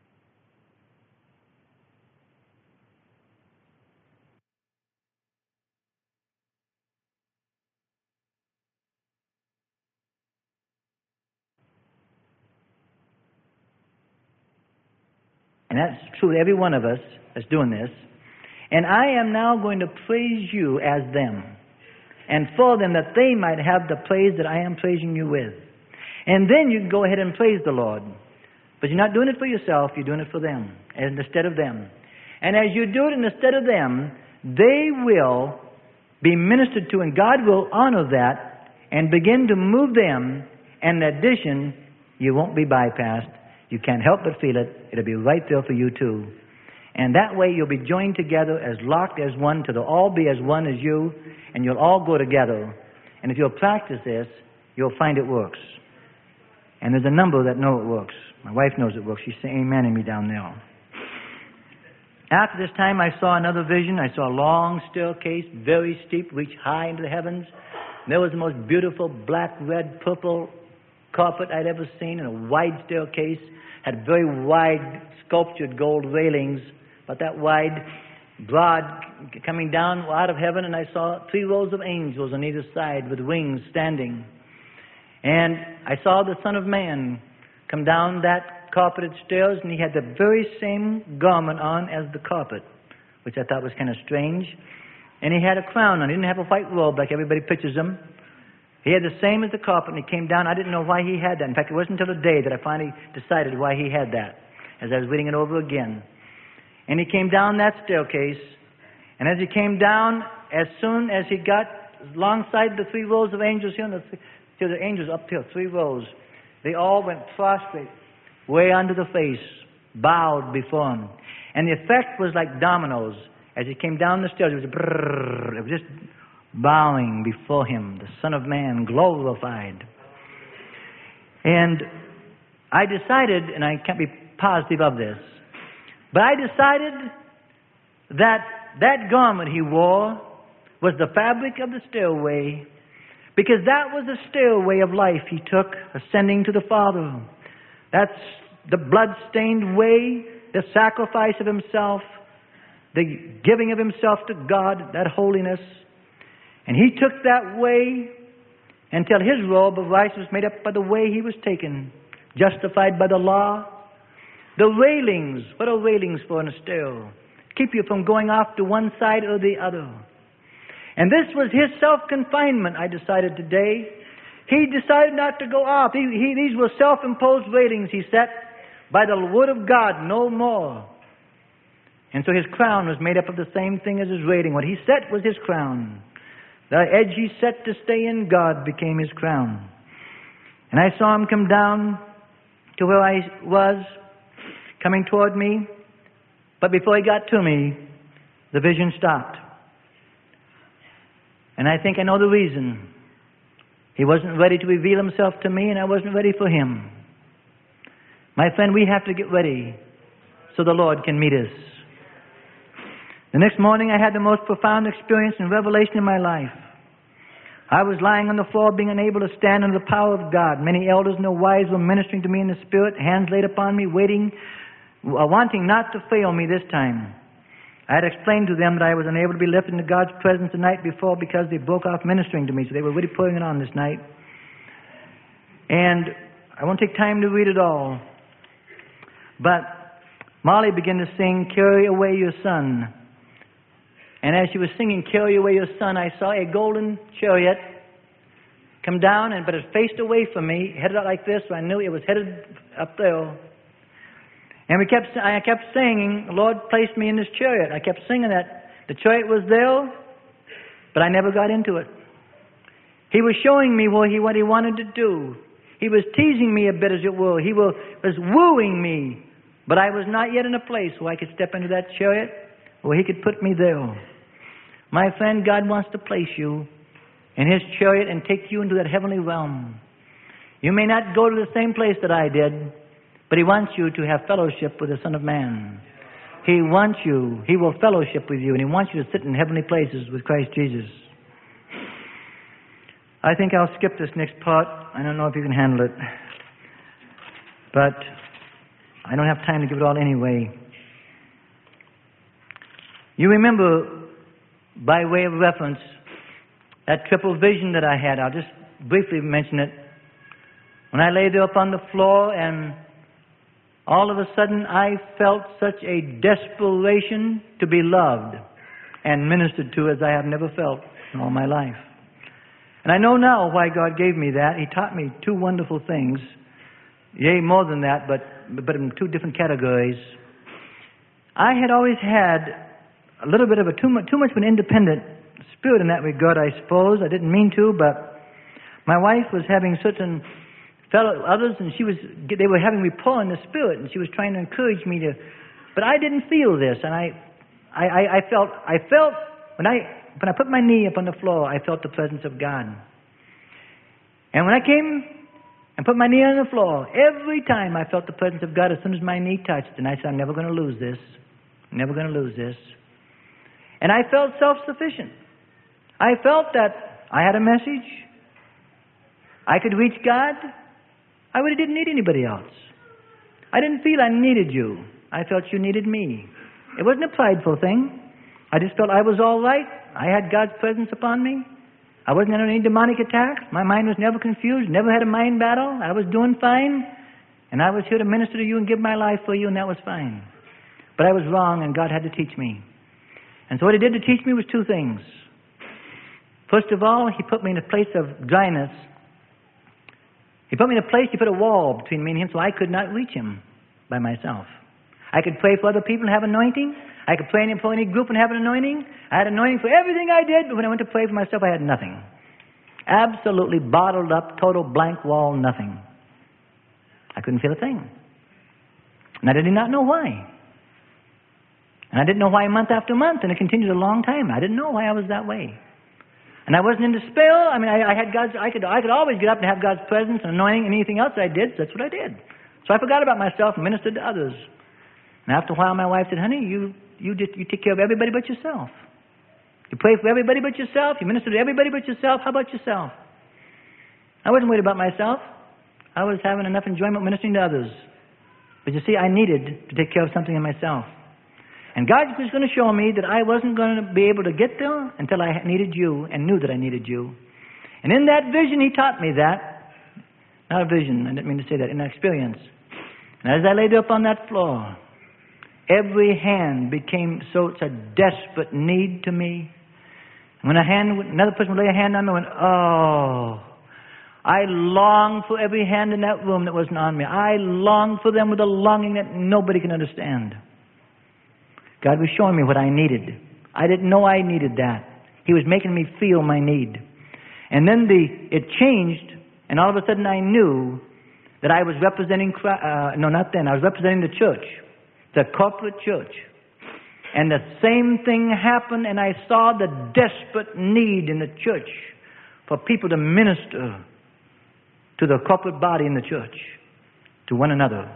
And that's true to every one of us that's doing this. And I am now going to praise you as them, and for them, that they might have the praise that I am praising you with. And then you can go ahead and praise the Lord. But you're not doing it for yourself, you're doing it for them, instead of them. And as you do it instead of them, they will be ministered to, and God will honor that and begin to move them. And in addition, you won't be bypassed. You can't help but feel it. It'll be right there for you too. And that way you'll be joined together as locked as one till they'll all be as one as you, and you'll all go together. And if you'll practice this, you'll find it works. And there's a number that know it works. My wife knows it works. She's saying amen in me down there. After this time, I saw another vision. I saw a long staircase, very steep, reached high into the heavens. There was the most beautiful black, red, purple carpet I'd ever seen, and a wide staircase. Had very wide, sculptured gold railings, but that wide, broad, coming down out of heaven. And I saw 3 rows of angels on either side with wings standing. And I saw the Son of Man come down that carpeted stairs, and he had the very same garment on as the carpet, which I thought was kind of strange. And he had a crown on. He didn't have a white robe like everybody pictures him. He had the same as the carpet, and he came down. I didn't know why he had that. In fact, it wasn't until the day that I finally decided why he had that, as I was reading it over again. And he came down that staircase, and as he came down, as soon as he got alongside the 3 rows of angels here, the angels up here, 3 rows, they all went prostrate, way under the face, bowed before him. And the effect was like dominoes. As he came down the stairs, it was brrr, it was just bowing before him, the Son of Man, glorified. And I decided, and I can't be positive of this, but I decided that that garment he wore was the fabric of the stairway, because that was the stairway of life he took, ascending to the Father. That's the blood-stained way, the sacrifice of himself, the giving of himself to God, that holiness. And he took that way until his robe of righteousness was made up by the way he was taken, justified by the law. The railings, what are railings for in a stair? Keep you from going off to one side or the other. And this was his self-confinement, I decided today. He decided not to go off. These were self-imposed railings he set by the word of God, no more. And so his crown was made up of the same thing as his railing. What he set was his crown. The edge he set to stay in God became his crown. And I saw him come down to where I was, coming toward me. But before he got to me, the vision stopped. And I think I know the reason. He wasn't ready to reveal himself to me, and I wasn't ready for him. My friend, we have to get ready so the Lord can meet us. The next morning, I had the most profound experience and revelation in my life. I was lying on the floor, being unable to stand under the power of God. Many elders and their wives were ministering to me in the Spirit, hands laid upon me, waiting, wanting not to fail me this time. I had explained to them that I was unable to be lifted into God's presence the night before because they broke off ministering to me, so they were really putting it on this night. And I won't take time to read it all. But Molly began to sing, "Carry Away Your Son." And as she was singing, "Carry Away Your Son," I saw a golden chariot come down, but it faced away from me, headed out like this, so I knew it was headed up there. And I kept singing, "The Lord placed me in this chariot." I kept singing that. The chariot was there, but I never got into it. He was showing me what he wanted to do. He was teasing me a bit, as it were. He was wooing me, but I was not yet in a place where I could step into that chariot, where he could put me there. My friend, God wants to place you in his chariot and take you into that heavenly realm. You may not go to the same place that I did, but he wants you to have fellowship with the Son of Man. He wants you. He will fellowship with you, and He wants you to sit in heavenly places with Christ Jesus. I think I'll skip this next part. I don't know if you can handle it. But I don't have time to give it all anyway. You remember, by way of reference, that triple vision that I had. I'll just briefly mention it. When I lay there upon the floor, and all of a sudden I felt such a desperation to be loved and ministered to as I have never felt in all my life. And I know now why God gave me that. He taught me two wonderful things. Yea, more than that, but in two different categories. I had always had a little bit of too much of an independent spirit in that regard, I suppose. I didn't mean to, but my wife was having certain fellow others, and they were having me pull in the spirit, and she was trying to encourage me to. But I didn't feel this, and I felt when I put my knee up on the floor, I felt the presence of God. And when I came and put my knee on the floor, every time I felt the presence of God as soon as my knee touched, and I said, I'm never going to lose this. I'm never going to lose this. And I felt self-sufficient. I felt that I had a message. I could reach God. I really didn't need anybody else. I didn't feel I needed you. I felt you needed me. It wasn't a prideful thing. I just felt I was all right. I had God's presence upon me. I wasn't under any demonic attacks. My mind was never confused, never had a mind battle. I was doing fine. And I was here to minister to you and give my life for you, and that was fine. But I was wrong, and God had to teach me. And so what He did to teach me was two things. First of all, He put me in a place of dryness. He put me in a place, He put a wall between me and Him so I could not reach Him by myself. I could pray for other people and have anointing. I could pray for any group and have an anointing. I had anointing for everything I did, but when I went to pray for myself, I had nothing. Absolutely bottled up, total blank wall, nothing. I couldn't feel a thing. And I did not know why. And I didn't know why month after month, and it continued a long time. I didn't know why I was that way. And I wasn't in despair. I mean, I had God's. I could always get up and have God's presence and anointing, and anything else I did, that's what I did. So I forgot about myself and ministered to others. And after a while, my wife said, "Honey, you take care of everybody but yourself. You pray for everybody but yourself. You minister to everybody but yourself. How about yourself?" I wasn't worried about myself. I was having enough enjoyment ministering to others. But you see, I needed to take care of something in myself. And God was going to show me that I wasn't going to be able to get there until I needed you and knew that I needed you. And in that vision, He taught me that. Not a vision, I didn't mean to say that, in an experience. And as I laid up on that floor, every hand became such a desperate need to me. And when another person would lay a hand on me, I went, oh, I longed for every hand in that room that wasn't on me. I longed for them with a longing that nobody can understand. God was showing me what I needed. I didn't know I needed that. He was making me feel my need. And then it changed, and all of a sudden I knew that I was representing I was representing the church, the corporate church. And the same thing happened, and I saw the desperate need in the church for people to minister to the corporate body in the church, to one another.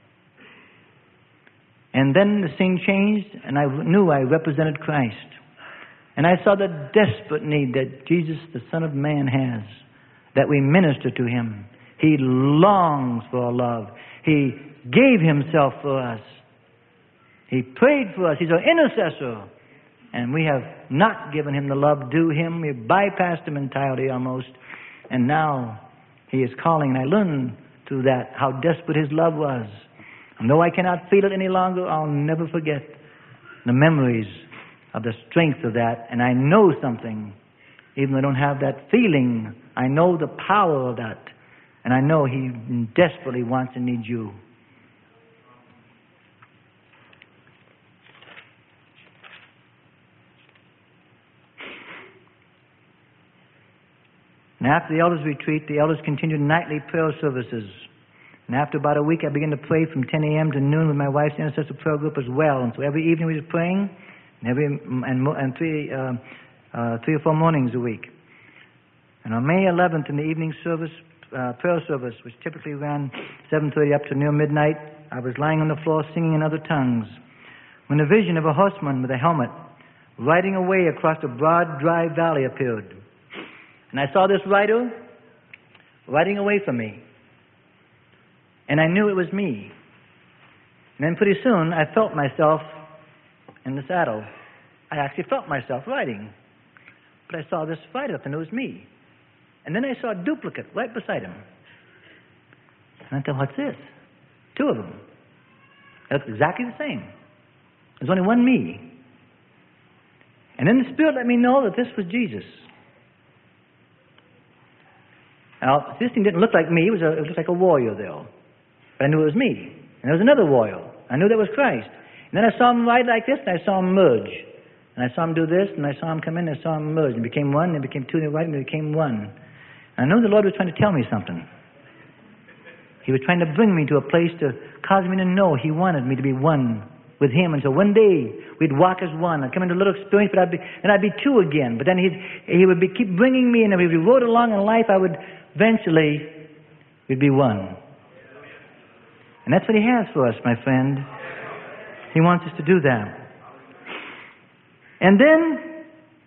And then the scene changed, and I knew I represented Christ. And I saw the desperate need that Jesus, the Son of Man, has, that we minister to Him. He longs for our love. He gave Himself for us. He prayed for us. He's our intercessor. And we have not given Him the love due Him. We bypassed Him entirely almost. And now He is calling. And I learned through that how desperate His love was. And though I cannot feel it any longer, I'll never forget the memories of the strength of that. And I know something. Even though I don't have that feeling, I know the power of that. And I know He desperately wants and needs you. And after the elders' retreat, the elders continued nightly prayer services. And after about a week, I began to pray from 10 a.m. to noon with my wife's intercessor prayer group as well. And so every evening we were praying, and three or four mornings a week. And on May 11th, in the evening service, prayer service, which typically ran 7:30 up to near midnight, I was lying on the floor singing in other tongues when a vision of a horseman with a helmet riding away across a broad, dry valley appeared. And I saw this rider riding away from me. And I knew it was me. And then pretty soon, I felt myself in the saddle. I actually felt myself riding. But I saw this rider up, and it was me. And then I saw a duplicate right beside him. And I thought, what's this? Two of them. They looked exactly the same. There's only one me. And then the Spirit let me know that this was Jesus. Now, this thing didn't look like me. It looked like a warrior there. But I knew it was me. And there was another warrior. I knew that was Christ. And then I saw him ride like this, and I saw him merge. And I saw him do this, and I saw him come in, and I saw him merge. And it became one, and it became two, and it and it became one. And I knew the Lord was trying to tell me something. He was trying to bring me to a place to cause me to know He wanted me to be one with Him. And so one day, we'd walk as one. I'd come into a little experience, but I'd be two again. But then He would keep bringing me, and if we rode along in life, we'd be one. And that's what He has for us, my friend. He wants us to do that. And then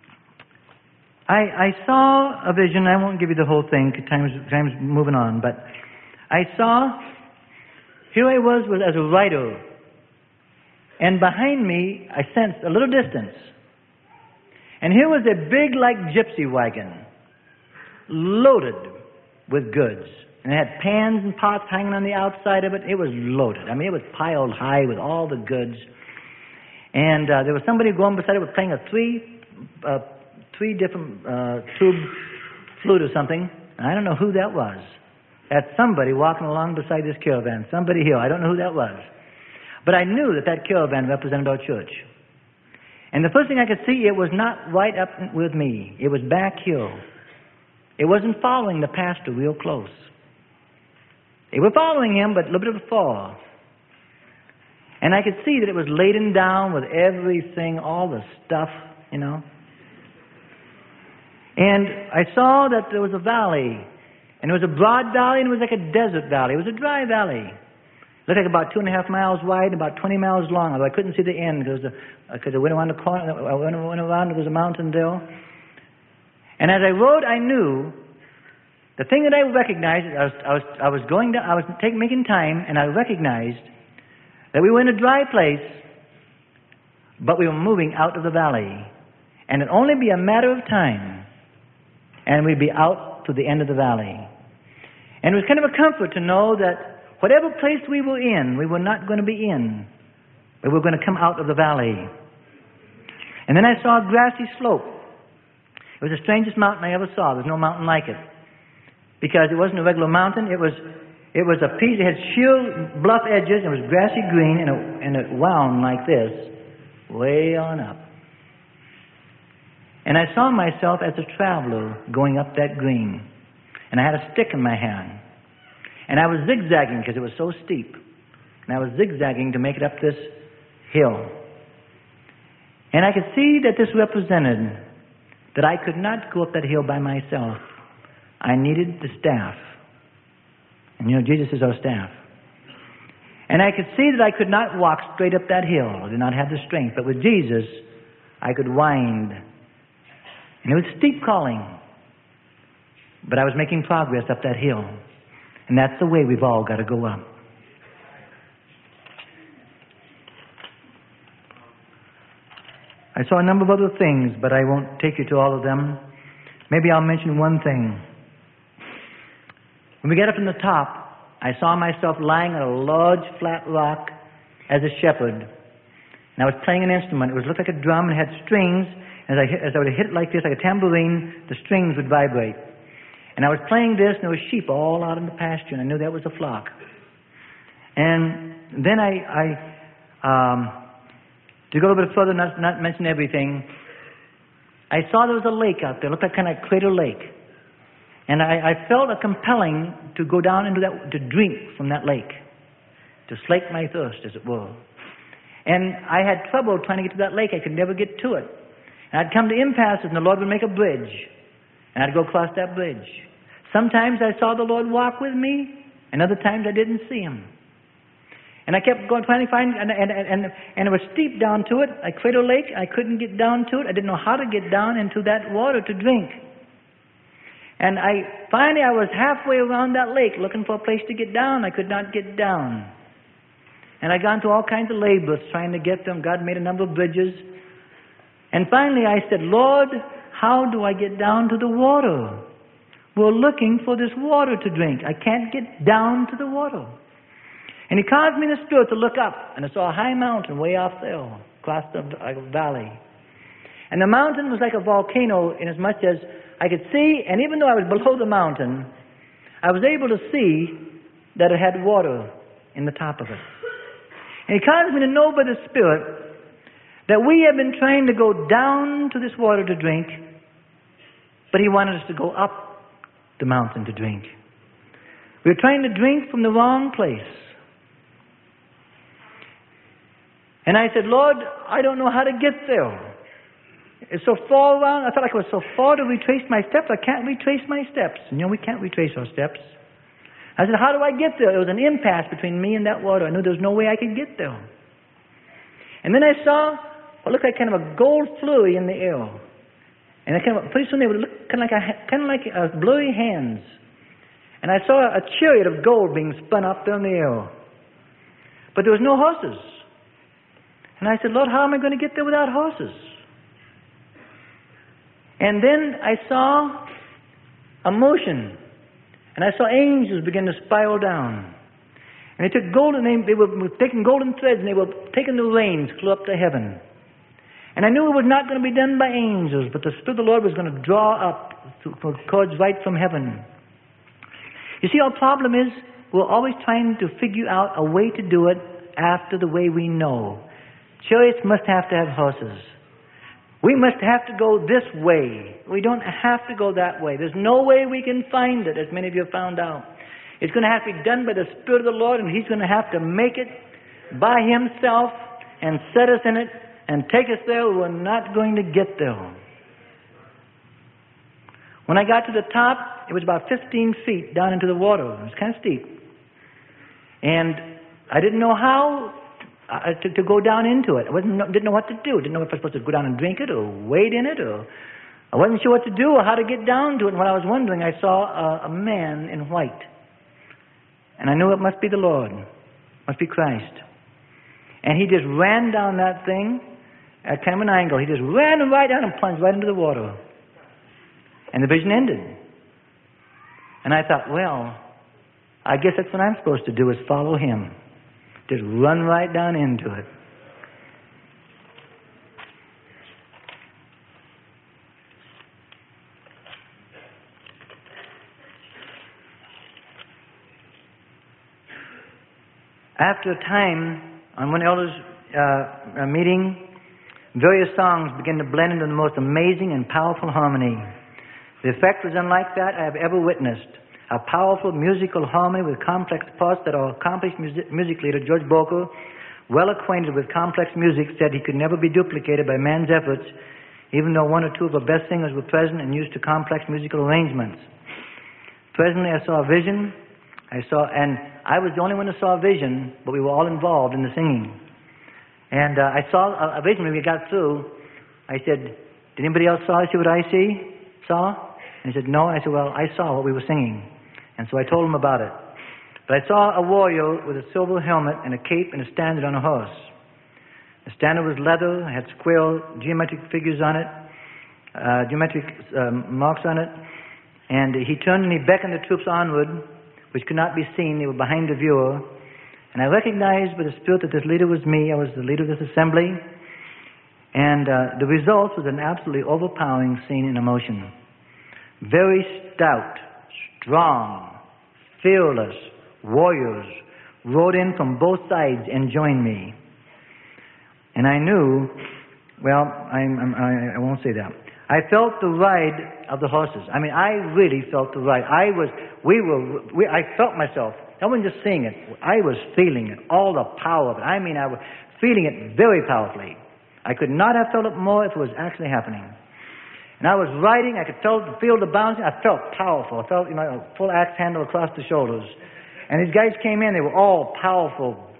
I saw a vision. I won't give you the whole thing because time's moving on. But I saw, here I was as a rider. And behind me, I sensed a little distance. And here was a big, like, gypsy wagon, loaded with goods. And it had pans and pots hanging on the outside of it. It was loaded. I mean, it was piled high with all the goods. And there was somebody going beside it playing a three different tube flute or something. And I don't know who that was. That's somebody walking along beside this caravan. Somebody here. I don't know who that was. But I knew that caravan represented our church. And the first thing I could see, it was not right up with me. It was back here. It wasn't following the pastor real close. They were following him, but a little bit far. And I could see that it was laden down with everything, all the stuff, you know. And I saw that there was a valley. And it was a broad valley, and it was like a desert valley. It was a dry valley. It looked like about 2.5 miles wide and about 20 miles long, although I couldn't see the end because I went around the corner, I went around, there was a mountain there. And as I rode, I knew the thing that I recognized, I was making time, and I recognized that we were in a dry place, but we were moving out of the valley. And it'd only be a matter of time, and we'd be out to the end of the valley. And it was kind of a comfort to know that whatever place we were in, we were not going to be in. We were going to come out of the valley. And then I saw a grassy slope. It was the strangest mountain I ever saw. There's no mountain like it. Because it wasn't a regular mountain. It was a piece. It had sheer bluff edges. It was grassy green, and it wound like this, way on up. And I saw myself as a traveler going up that green. And I had a stick in my hand. And I was zigzagging because it was so steep. And I was zigzagging to make it up this hill. And I could see that this represented that I could not go up that hill by myself. I needed the staff. And you know, Jesus is our staff. And I could see that I could not walk straight up that hill. I did not have the strength. But with Jesus, I could wind. And it was steep calling. But I was making progress up that hill. And that's the way we've all got to go up. I saw a number of other things, but I won't take you to all of them. Maybe I'll mention one thing. When we get up in the top, I saw myself lying on a large flat rock as a shepherd. And I was playing an instrument. It looked like a drum and had strings. As I would hit it like this, like a tambourine, the strings would vibrate. And I was playing this, and there were sheep all out in the pasture, and I knew that was a flock. And then to go a little bit further, not mention everything, I saw there was a lake out there. It looked like kind of Crater Lake. And I felt a compelling to go down into that, to drink from that lake, to slake my thirst, as it were. And I had trouble trying to get to that lake. I could never get to it. And I'd come to impasses, and the Lord would make a bridge. And I'd go across that bridge. Sometimes I saw the Lord walk with me, and other times I didn't see Him. And I kept going, trying to find, and it was steep down to it, like Crater Lake. I couldn't get down to it. I didn't know how to get down into that water to drink. And finally I was halfway around that lake looking for a place to get down. I could not get down. And I got into all kinds of labors trying to get them. God made a number of bridges. And finally I said, Lord, how do I get down to the water? We're looking for this water to drink. I can't get down to the water. And He caused me in the Spirit to look up, and I saw a high mountain way off there, across the valley. And the mountain was like a volcano in as much as I could see, and even though I was below the mountain, I was able to see that it had water in the top of it. And He caused me to know by the Spirit that we have been trying to go down to this water to drink, but He wanted us to go up the mountain to drink. We were trying to drink from the wrong place. And I said, Lord, I don't know how to get there. It's so far around. I felt like it was so far to retrace my steps. I can't retrace my steps. We can't retrace our steps. I said, how do I get there? It was an impasse between me and that water. I knew there was no way I could get there. And then I saw what looked like kind of a gold flurry in the air. And pretty soon they would look kind of like blurry hands. And I saw a chariot of gold being spun up there in the air. But there was no horses. And I said, Lord, how am I going to get there without horses? And then I saw a motion. And I saw angels begin to spiral down. And they took they were taking golden threads, and they were taking the reins clear up to heaven. And I knew it was not going to be done by angels, but the Spirit of the Lord was going to draw up cords right from heaven. You see, our problem is we're always trying to figure out a way to do it after the way we know. Chariots must have to have horses. We must have to go this way. We don't have to go that way. There's no way we can find it, as many of you have found out. It's going to have to be done by the Spirit of the Lord, and He's going to have to make it by Himself and set us in it and take us there. We're not going to get there. When I got to the top, it was about 15 feet down into the water. It was kind of steep. And I didn't know how to go down into it. I didn't know what to do. Didn't know if I was supposed to go down and drink it or wade in it, or I wasn't sure what to do or how to get down to it. And while I was wondering, I saw a man in white. And I knew it must be the Lord. Must be Christ. And He just ran down that thing at kind of an angle. He just ran right down and plunged right into the water. And the vision ended. And I thought, well, I guess that's what I'm supposed to do, is follow Him. Just run right down into it. After a time, on one elder's meeting, various songs began to blend into the most amazing and powerful harmony. The effect was unlike that I have ever witnessed. A powerful musical harmony with complex parts that our accomplished music leader, George Boker, well acquainted with complex music, said he could never be duplicated by man's efforts, even though one or two of our best singers were present and used to complex musical arrangements. Presently, I saw a vision. And I was the only one who saw a vision, but we were all involved in the singing. And I saw a vision when we got through. I said, did anybody else see what I saw? And he said, no. And I said, well, I saw what we were singing. And so I told him about it. But I saw a warrior with a silver helmet and a cape and a standard on a horse. The standard was leather, had square geometric figures on it, geometric marks on it. And he turned and he beckoned the troops onward, which could not be seen. They were behind the viewer. And I recognized by the Spirit that this leader was me. I was the leader of this assembly. And the result was an absolutely overpowering scene in emotion. Very stout, strong, fearless warriors rode in from both sides and joined me. And I knew, well, I won't say that. I felt the ride of the horses. I mean, I really felt the ride. I felt myself. I wasn't just seeing it. I was feeling it, all the power of it. I mean, I was feeling it very powerfully. I could not have felt it more if it was actually happening. And I was riding. I could feel the bouncing. I felt powerful. I felt a full axe handle across the shoulders. And these guys came in. They were all powerful,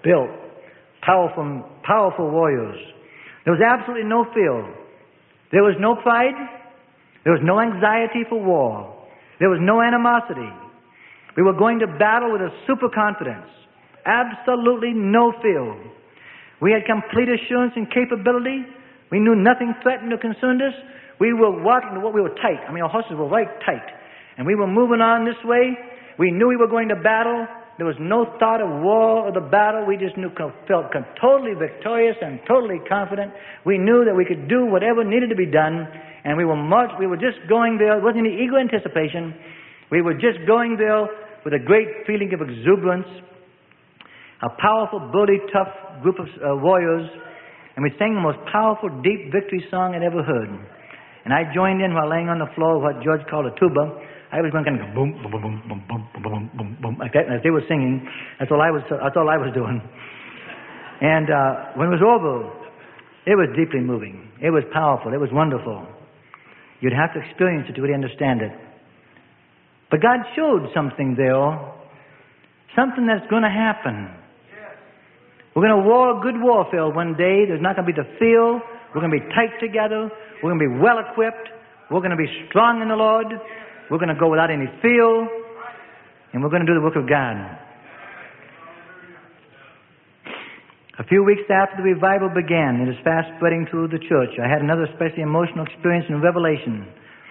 built, powerful warriors. There was absolutely no fear. There was no pride. There was no anxiety for war. There was no animosity. We were going to battle with a super confidence. Absolutely no fear. We had complete assurance and capability. We knew nothing threatened or concerned us. We were walking, we were tight. I mean, our horses were right tight. And we were moving on this way. We knew we were going to battle. There was no thought of war or the battle. We just felt totally victorious and totally confident. We knew that we could do whatever needed to be done. And we were just going there. It wasn't any eager anticipation. We were just going there with a great feeling of exuberance. A powerful, bloody, tough group of warriors. And we sang the most powerful, deep victory song I'd ever heard. And I joined in while laying on the floor, what George called a tuba. I was going kind of boom, boom, boom, boom, boom, boom, boom, boom, boom, boom, like that. And as they were singing, that's all I was doing. And when it was over, it was deeply moving. It was powerful. It was wonderful. You'd have to experience it to really understand it. But God showed something there, something that's going to happen. We're going to war a good warfare one day. There's not going to be the fear. We're going to be tight together. We're going to be well equipped. We're going to be strong in the Lord. We're going to go without any fear. And we're going to do the work of God. A few weeks after the revival began, it is fast spreading through the church. I had another especially emotional experience in Revelation.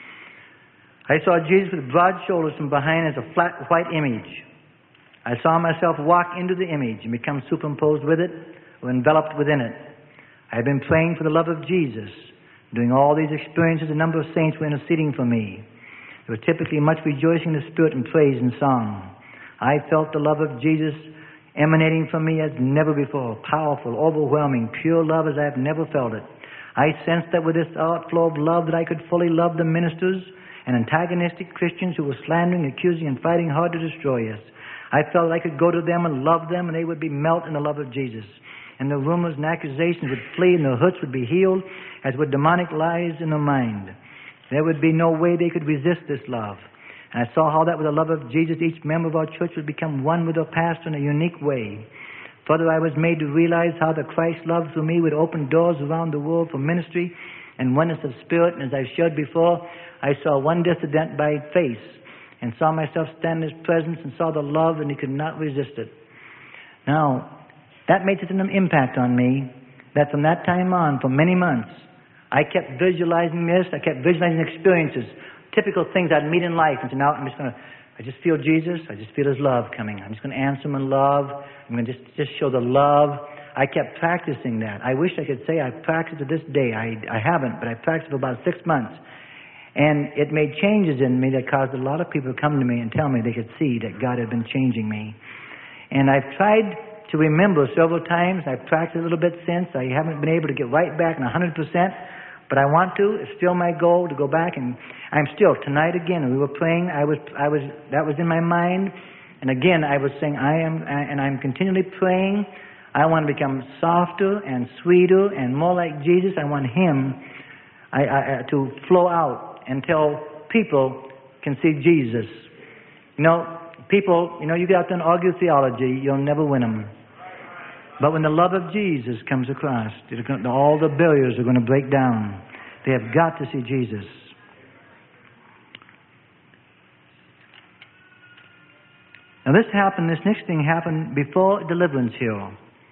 I saw Jesus with broad shoulders from behind as a flat white image. I saw myself walk into the image and become superimposed with it or enveloped within it. I had been praying for the love of Jesus. During all these experiences, a number of saints were interceding for me. There was typically much rejoicing in the Spirit and praise and song. I felt the love of Jesus emanating from me as never before. Powerful, overwhelming, pure love as I have never felt it. I sensed that with this outflow of love that I could fully love the ministers and antagonistic Christians who were slandering, accusing, and fighting hard to destroy us. I felt that I could go to them and love them, and they would be melt in the love of Jesus. And the rumors and accusations would flee, and their hurts would be healed, as would demonic lies in their mind. There would be no way they could resist this love. And I saw how that with the love of Jesus, each member of our church would become one with their pastor in a unique way. Further, I was made to realize how the Christ love through me would open doors around the world for ministry and oneness of spirit. And as I've shared before, I saw one dissident by face and saw myself stand in his presence and saw the love, and he could not resist it. Now, that made such an impact on me that from that time on, for many months, I kept visualizing this. I kept visualizing experiences, typical things I'd meet in life. And so now I just feel Jesus. I just feel His love coming. I'm just going to answer Him in love. I'm going to just show the love. I kept practicing that. I wish I could say I practiced to this day. I haven't, but I practiced for about 6 months. And it made changes in me that caused a lot of people to come to me and tell me they could see that God had been changing me. And I've tried to remember several times. I've practiced a little bit since. I haven't been able to get right back in 100%, but I want to. It's still my goal to go back, and I'm still tonight again. We were praying. That was in my mind, and again I was saying I'm continually praying. I want to become softer and sweeter and more like Jesus. I want Him to flow out until people can see Jesus. People, you get out there and argue theology, you'll never win them. But when the love of Jesus comes across, all the barriers are going to break down. They have got to see Jesus. Now this next thing happened before deliverance here.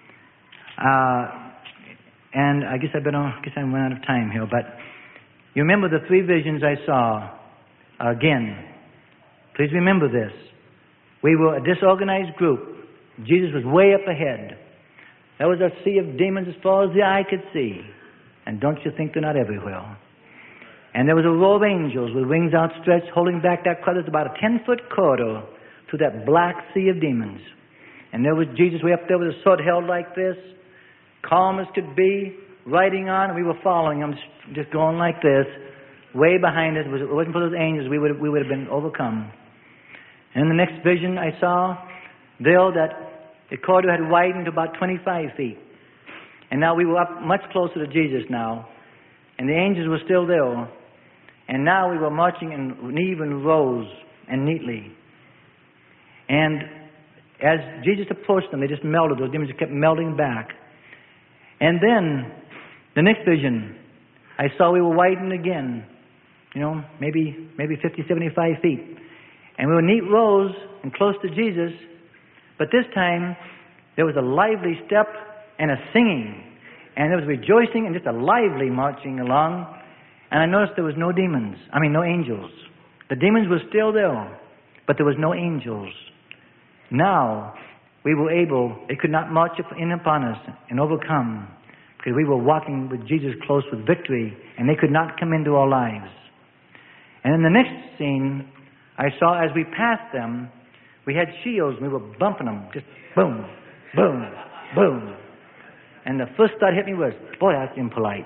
And I guess I'm running out of time here, but you remember the 3 visions I saw again. Please remember this. We were a disorganized group. Jesus was way up ahead. There was a sea of demons as far as the eye could see. And don't you think they're not everywhere? And there was a row of angels with wings outstretched, holding back that crowd. There's about a 10-foot corridor through that black sea of demons. And there was Jesus way up there with his sword held like this, calm as could be, riding on, and we were following him, just going like this. Way behind us, it wasn't for those angels, we would have been overcome. And in the next vision I saw there that the corridor had widened to about 25 feet. And now we were up much closer to Jesus now. And the angels were still there. And now we were marching in even rows and neatly. And as Jesus approached them, they just melted. Those demons kept melting back. And then, the next vision, I saw we were widened again. Maybe 50, 75 feet. And we were neat rows and close to Jesus. But this time, there was a lively step and a singing. And there was rejoicing and just a lively marching along. And I noticed there was no angels. The demons were still there, but there was no angels. Now, they could not march in upon us and overcome, because we were walking with Jesus close with victory, and they could not come into our lives. And in the next scene, I saw as we passed them, we had shields, and we were bumping them, just boom, boom, boom. And the first thought hit me was, boy, that's impolite,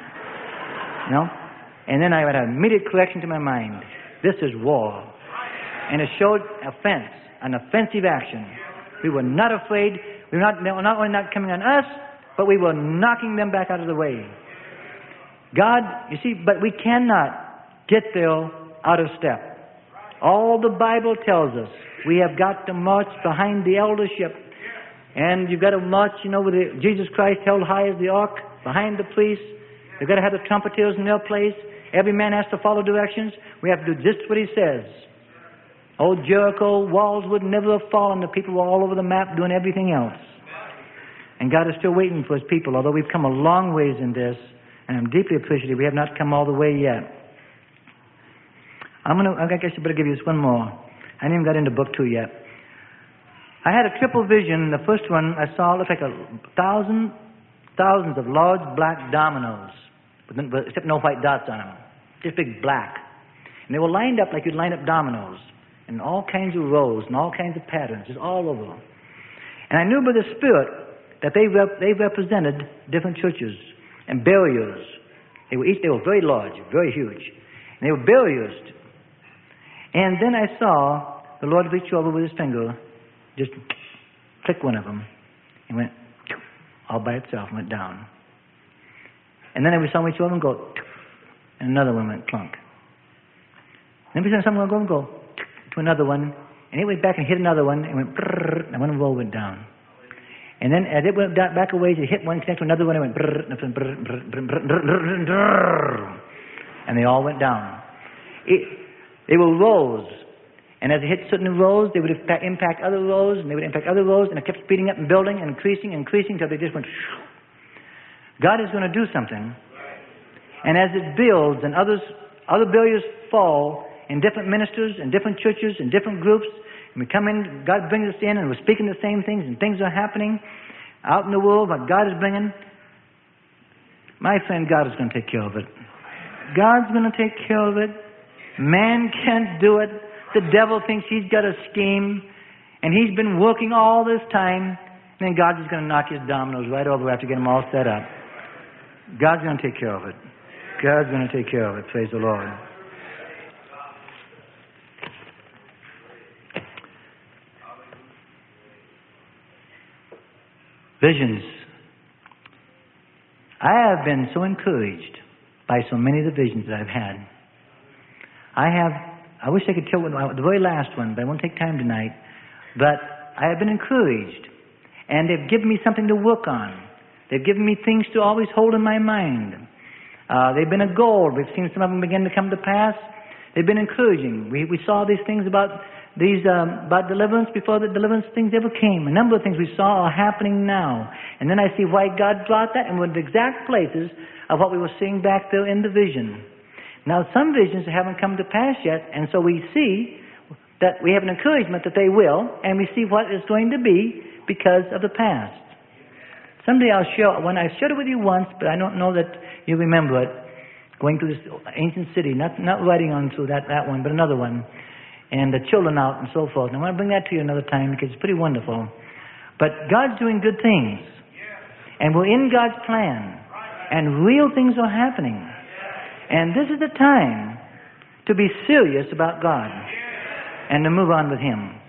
And then I had an immediate correction to my mind. This is war. And it showed offense, an offensive action. We were not afraid. They were not only not coming on us, but we were knocking them back out of the way. God, you see, but we cannot get there out of step. All the Bible tells us we have got to march behind the eldership. And you've got to march, with Jesus Christ held high as the ark, behind the priests. You've got to have the trumpeters in their place. Every man has to follow directions. We have to do just what he says. Old Jericho walls would never have fallen. The people were all over the map doing everything else. And God is still waiting for his people, although we've come a long ways in this, and I'm deeply appreciative. We have not come all the way yet. I guess I better give you this one more. I haven't even got into book 2 yet. I had a triple vision. The first one I saw looked like thousands of large black dominoes, except no white dots on them. Just big black. And they were lined up like you'd line up dominoes, in all kinds of rows and all kinds of patterns, just all over. And I knew by the Spirit that they represented different churches and barriers. They were very large, very huge. And they were barriers. And then I saw the Lord reach over with his finger, just click one of them, and went all by itself and went down. And then we saw each one go, and another one went clunk. Then we saw someone go to another one, and it went back and hit another one, and went brrr, and one roll went down. And then as it went back a ways, it hit one, connected to another one, and went brrr, and they all went down. They were rows. And as it hit certain rows, they would impact other rows, and they would impact other rows, and it kept speeding up and building and increasing, until they just went shoo. God is going to do something. And as it builds and other barriers fall in different ministers and different churches and different groups, and we come in, God brings us in, and we're speaking the same things, and things are happening out in the world, what God is bringing. My friend, God is going to take care of it. God's going to take care of it. Man can't do it. The devil thinks he's got a scheme, and he's been working all this time, and then God's just going to knock his dominoes right over after getting them all set up. God's going to take care of it. God's going to take care of it. Praise the Lord. Visions. I have been so encouraged by so many of the visions that I've had. I wish I could tell the very last one, but I won't take time tonight. But I have been encouraged, and they've given me something to work on. They've given me things to always hold in my mind. They've been a goal. We've seen some of them begin to come to pass. They've been encouraging. We saw these things about deliverance before the deliverance things ever came. A number of things we saw are happening now. And then I see why God brought that, and we're in the exact places of what we were seeing back there in the vision. Now, some visions haven't come to pass yet, and so we see that we have an encouragement that they will, and we see what is going to be because of the past. Someday I'll share, when I shared it with you once, but I don't know that you remember it, going through this ancient city, not riding on through that one, but another one, and the children out and so forth. And I want to bring that to you another time because it's pretty wonderful. But God's doing good things, and we're in God's plan, and real things are happening. And this is the time to be serious about God and to move on with Him.